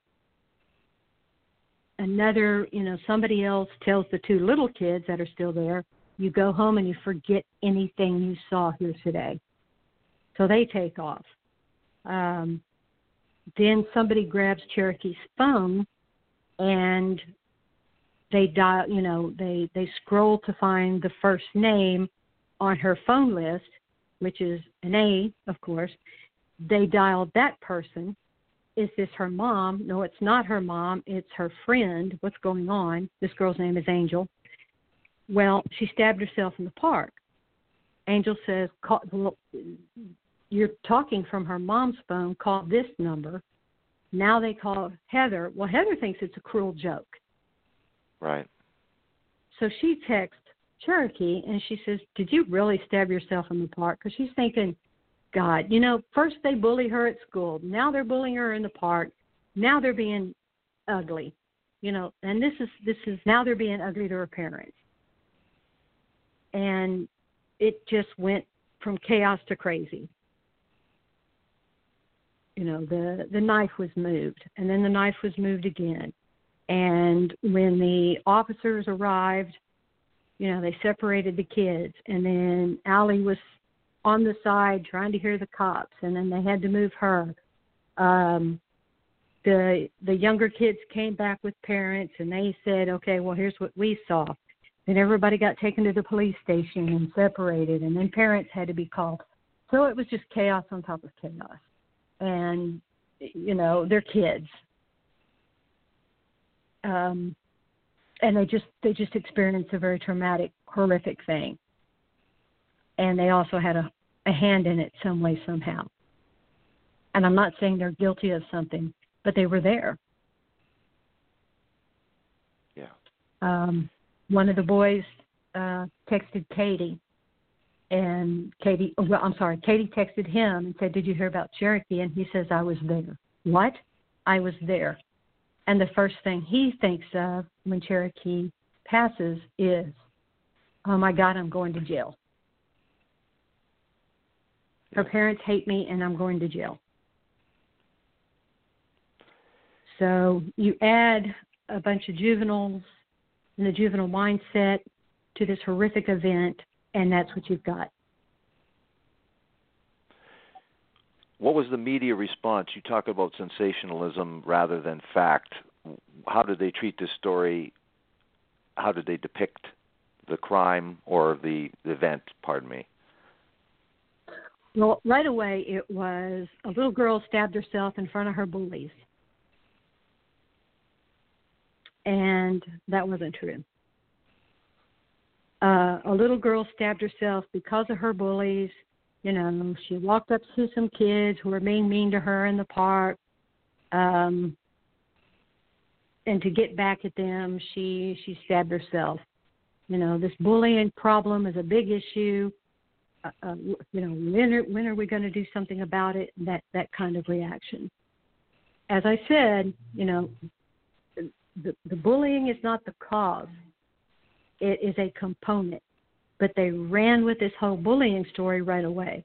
Speaker 4: somebody else tells the two little kids that are still there, you go home and you forget anything you saw here today. So they take off. Then somebody grabs Cherokee's phone and they dial, they scroll to find the first name on her phone list, which is an A, of course. They dialed that person. Is this her mom? No, it's not her mom. It's her friend. What's going on? This girl's name is Angel. Well, she stabbed herself in the park. Angel says, you're talking from her mom's phone. Call this number. Now they call Heather. Well, Heather thinks it's a cruel joke.
Speaker 3: Right.
Speaker 4: So she texts Cherokee, and she says, did you really stab yourself in the park? Because she's thinking, God, first they bully her at school. Now they're bullying her in the park. Now they're being ugly, and this is now they're being ugly to her parents. And it just went from chaos to crazy. The knife was moved, and then the knife was moved again. And when the officers arrived, they separated the kids, and then Allie was on the side trying to hear the cops, and then they had to move her. The younger kids came back with parents, and they said, okay, well, here's what we saw. Then everybody got taken to the police station and separated, and then parents had to be called. So it was just chaos on top of chaos. And, they're kids. And they just experienced a very traumatic, horrific thing. And they also had a hand in it some way, somehow. And I'm not saying they're guilty of something, but they were there.
Speaker 3: Yeah.
Speaker 4: One of the boys texted Katie, and Katie texted him and said, did you hear about Cherokee? And he says, I was there. What? I was there. And the first thing he thinks of when Cherokee passes is, oh, my God, I'm going to jail. Her parents hate me, and I'm going to jail. So you add a bunch of juveniles and the juvenile mindset to this horrific event, and that's what you've got.
Speaker 3: What was the media response? You talk about sensationalism rather than fact. How did they treat this story? How did they depict the crime or the event, pardon me?
Speaker 4: Well, right away it was a little girl stabbed herself in front of her bullies. And that wasn't true. A little girl stabbed herself because of her bullies. You know, she walked up to some kids who were being mean to her in the park. And to get back at them, she stabbed herself. You know, this bullying problem is a big issue. You know, when are we going to do something about it? That kind of reaction. As I said, you know, the bullying is not the cause. It is a component. But they ran with this whole bullying story right away.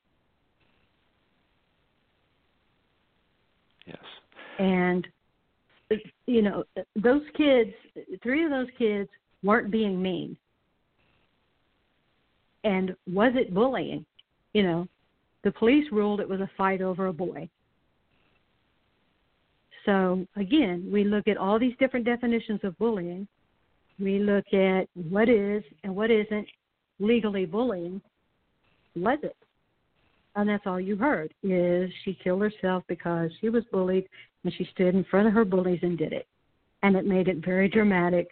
Speaker 3: Yes.
Speaker 4: And, you know, those kids, 3 of those kids weren't being mean. And was it bullying? You know, the police ruled it was a fight over a boy. So, again, we look at all these different definitions of bullying. We look at what is and what isn't legally bullying. Was it? And that's all you heard, is she killed herself because she was bullied and she stood in front of her bullies and did it. And it made it very dramatic,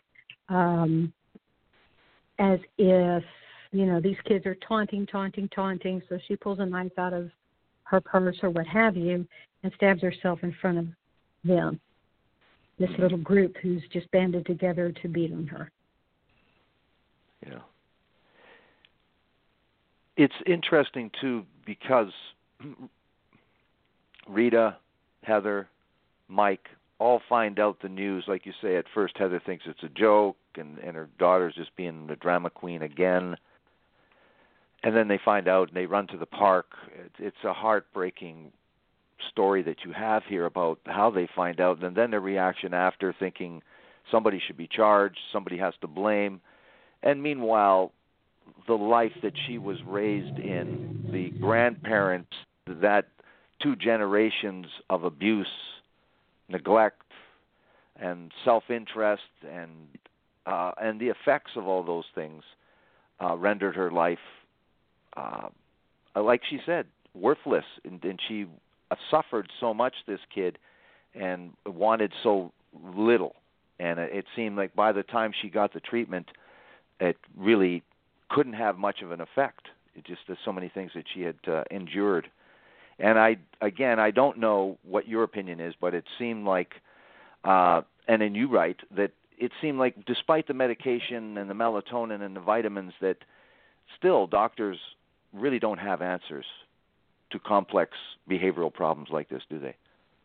Speaker 4: as if, you know, these kids are taunting. So she pulls a knife out of her purse or what have you and stabs herself in front of them, this little group who's just banded together to beat on her.
Speaker 3: Yeah. It's interesting, too, because Rita, Heather, Mike all find out the news. Like you say, at first Heather thinks it's a joke and her daughter's just being the drama queen again. And then they find out and they run to the park. It's a heartbreaking story that you have here about how they find out, and then their reaction after, thinking somebody should be charged, somebody has to blame. And meanwhile, the life that she was raised in, the grandparents, that 2 generations of abuse, neglect, and self-interest, and the effects of all those things rendered her life, like she said, worthless. And she suffered so much, this kid, and wanted so little. And it seemed like by the time she got the treatment, it really couldn't have much of an effect. It just, there's so many things that she had endured. And I don't know what your opinion is, but it seemed like, and then you write, that it seemed like despite the medication and the melatonin and the vitamins, that still doctors really don't have answers to complex behavioral problems like this, do they?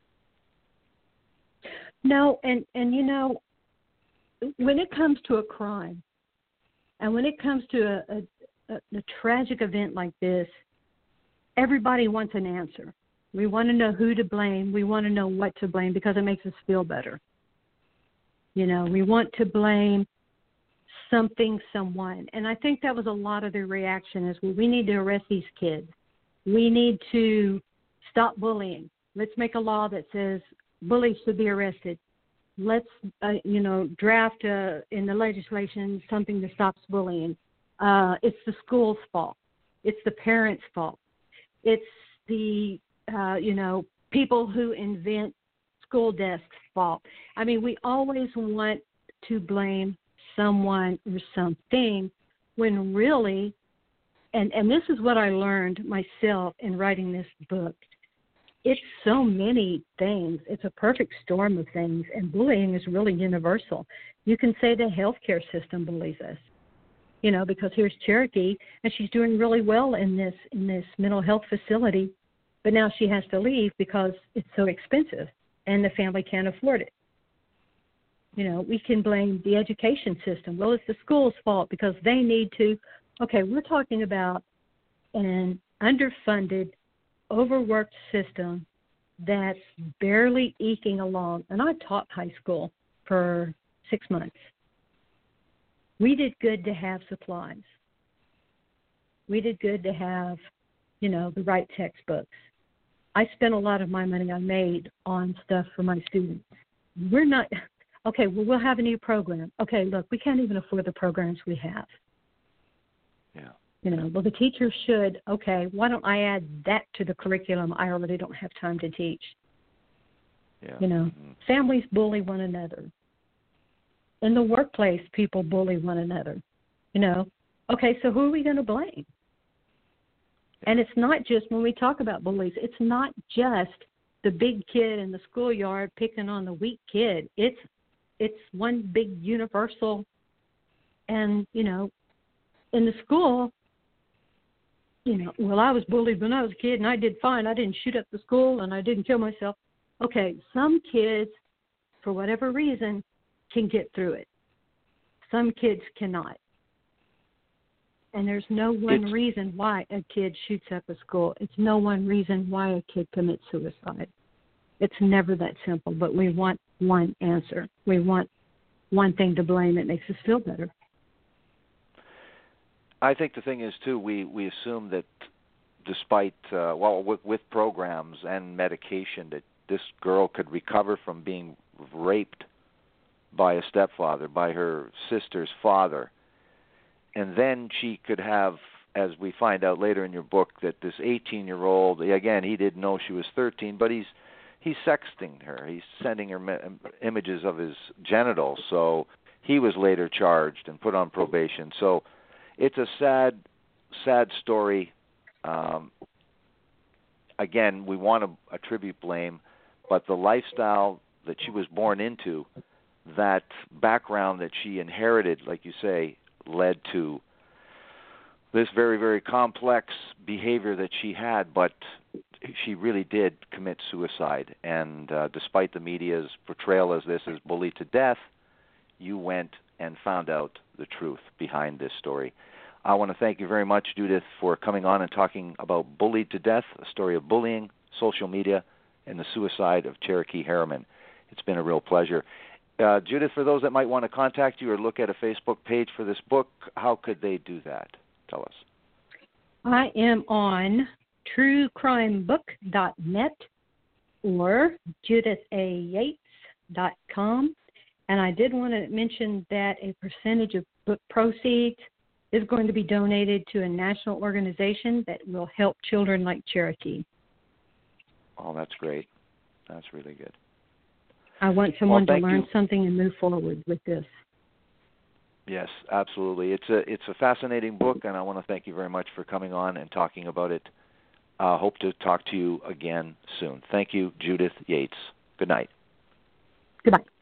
Speaker 4: No, and you know, when it comes to a crime, and when it comes to a tragic event like this, everybody wants an answer. We want to know who to blame. We want to know what to blame because it makes us feel better. You know, we want to blame something, someone. And I think that was a lot of their reaction is, well, we need to arrest these kids. We need to stop bullying. Let's make a law that says bullies should be arrested. Let's, draft in the legislation something that stops bullying. It's the school's fault. It's the parents' fault. It's the, people who invent school desks' fault. I mean, we always want to blame someone or something when really, and this is what I learned myself in writing this book, it's so many things. It's a perfect storm of things, and bullying is really universal. You can say the healthcare system bullies us, because here's Cherokee, and she's doing really well in this mental health facility, but now she has to leave because it's so expensive, and the family can't afford it. We can blame the education system. Well, it's the school's fault because they need to. Okay, we're talking about an underfunded, overworked system that's barely eking along. And I taught high school for 6 months. We did good to have supplies. We did good to have, the right textbooks. I spent a lot of my money I made on stuff for my students. We'll have a new program. Okay, look, we can't even afford the programs we have.
Speaker 3: Yeah.
Speaker 4: Well, the teacher should, okay, why don't I add that to the curriculum I already don't have time to teach?
Speaker 3: Yeah.
Speaker 4: Families bully one another. In the workplace, people bully one another. Okay, so who are we going to blame? And it's not just, when we talk about bullies, it's not just the big kid in the schoolyard picking on the weak kid. It's one big universal. And, in the school, well, I was bullied when I was a kid, and I did fine. I didn't shoot up the school, and I didn't kill myself. Okay, some kids, for whatever reason, can get through it. Some kids cannot. And there's no one reason why a kid shoots up a school. It's no one reason why a kid commits suicide. It's never that simple, but we want one answer. We want one thing to blame. It makes us feel better.
Speaker 3: I think the thing is, too, we assume that despite, with programs and medication, that this girl could recover from being raped by a stepfather, by her sister's father. And then she could have, as we find out later in your book, that this 18-year-old, again, he didn't know she was 13, but he's sexting her. He's sending her images of his genitals. So he was later charged and put on probation. So it's a sad, sad story. Again, we want to attribute blame, but the lifestyle that she was born into, that background that she inherited, like you say, led to this very, very complex behavior that she had, but she really did commit suicide. And despite the media's portrayal as this is bullied to death, you went and found out the truth behind this story. I want to thank you very much, Judith, for coming on and talking about Bullied to Death, a story of bullying, social media, and the suicide of Cherokee Harriman. It's been a real pleasure. Judith, for those that might want to contact you or look at a Facebook page for this book, how could they do that? Tell us.
Speaker 4: I am on truecrimebook.net or judithayates.com. And I did want to mention that a percentage of book proceeds is going to be donated to a national organization that will help children like Cherokee.
Speaker 3: Oh, that's great. That's really good.
Speaker 4: I want someone to learn
Speaker 3: you.
Speaker 4: something and move forward with this.
Speaker 3: Yes, absolutely. It's a fascinating book, and I want to thank you very much for coming on and talking about it. Hope to talk to you again soon. Thank you, Judith Yates. Good night.
Speaker 4: Goodbye.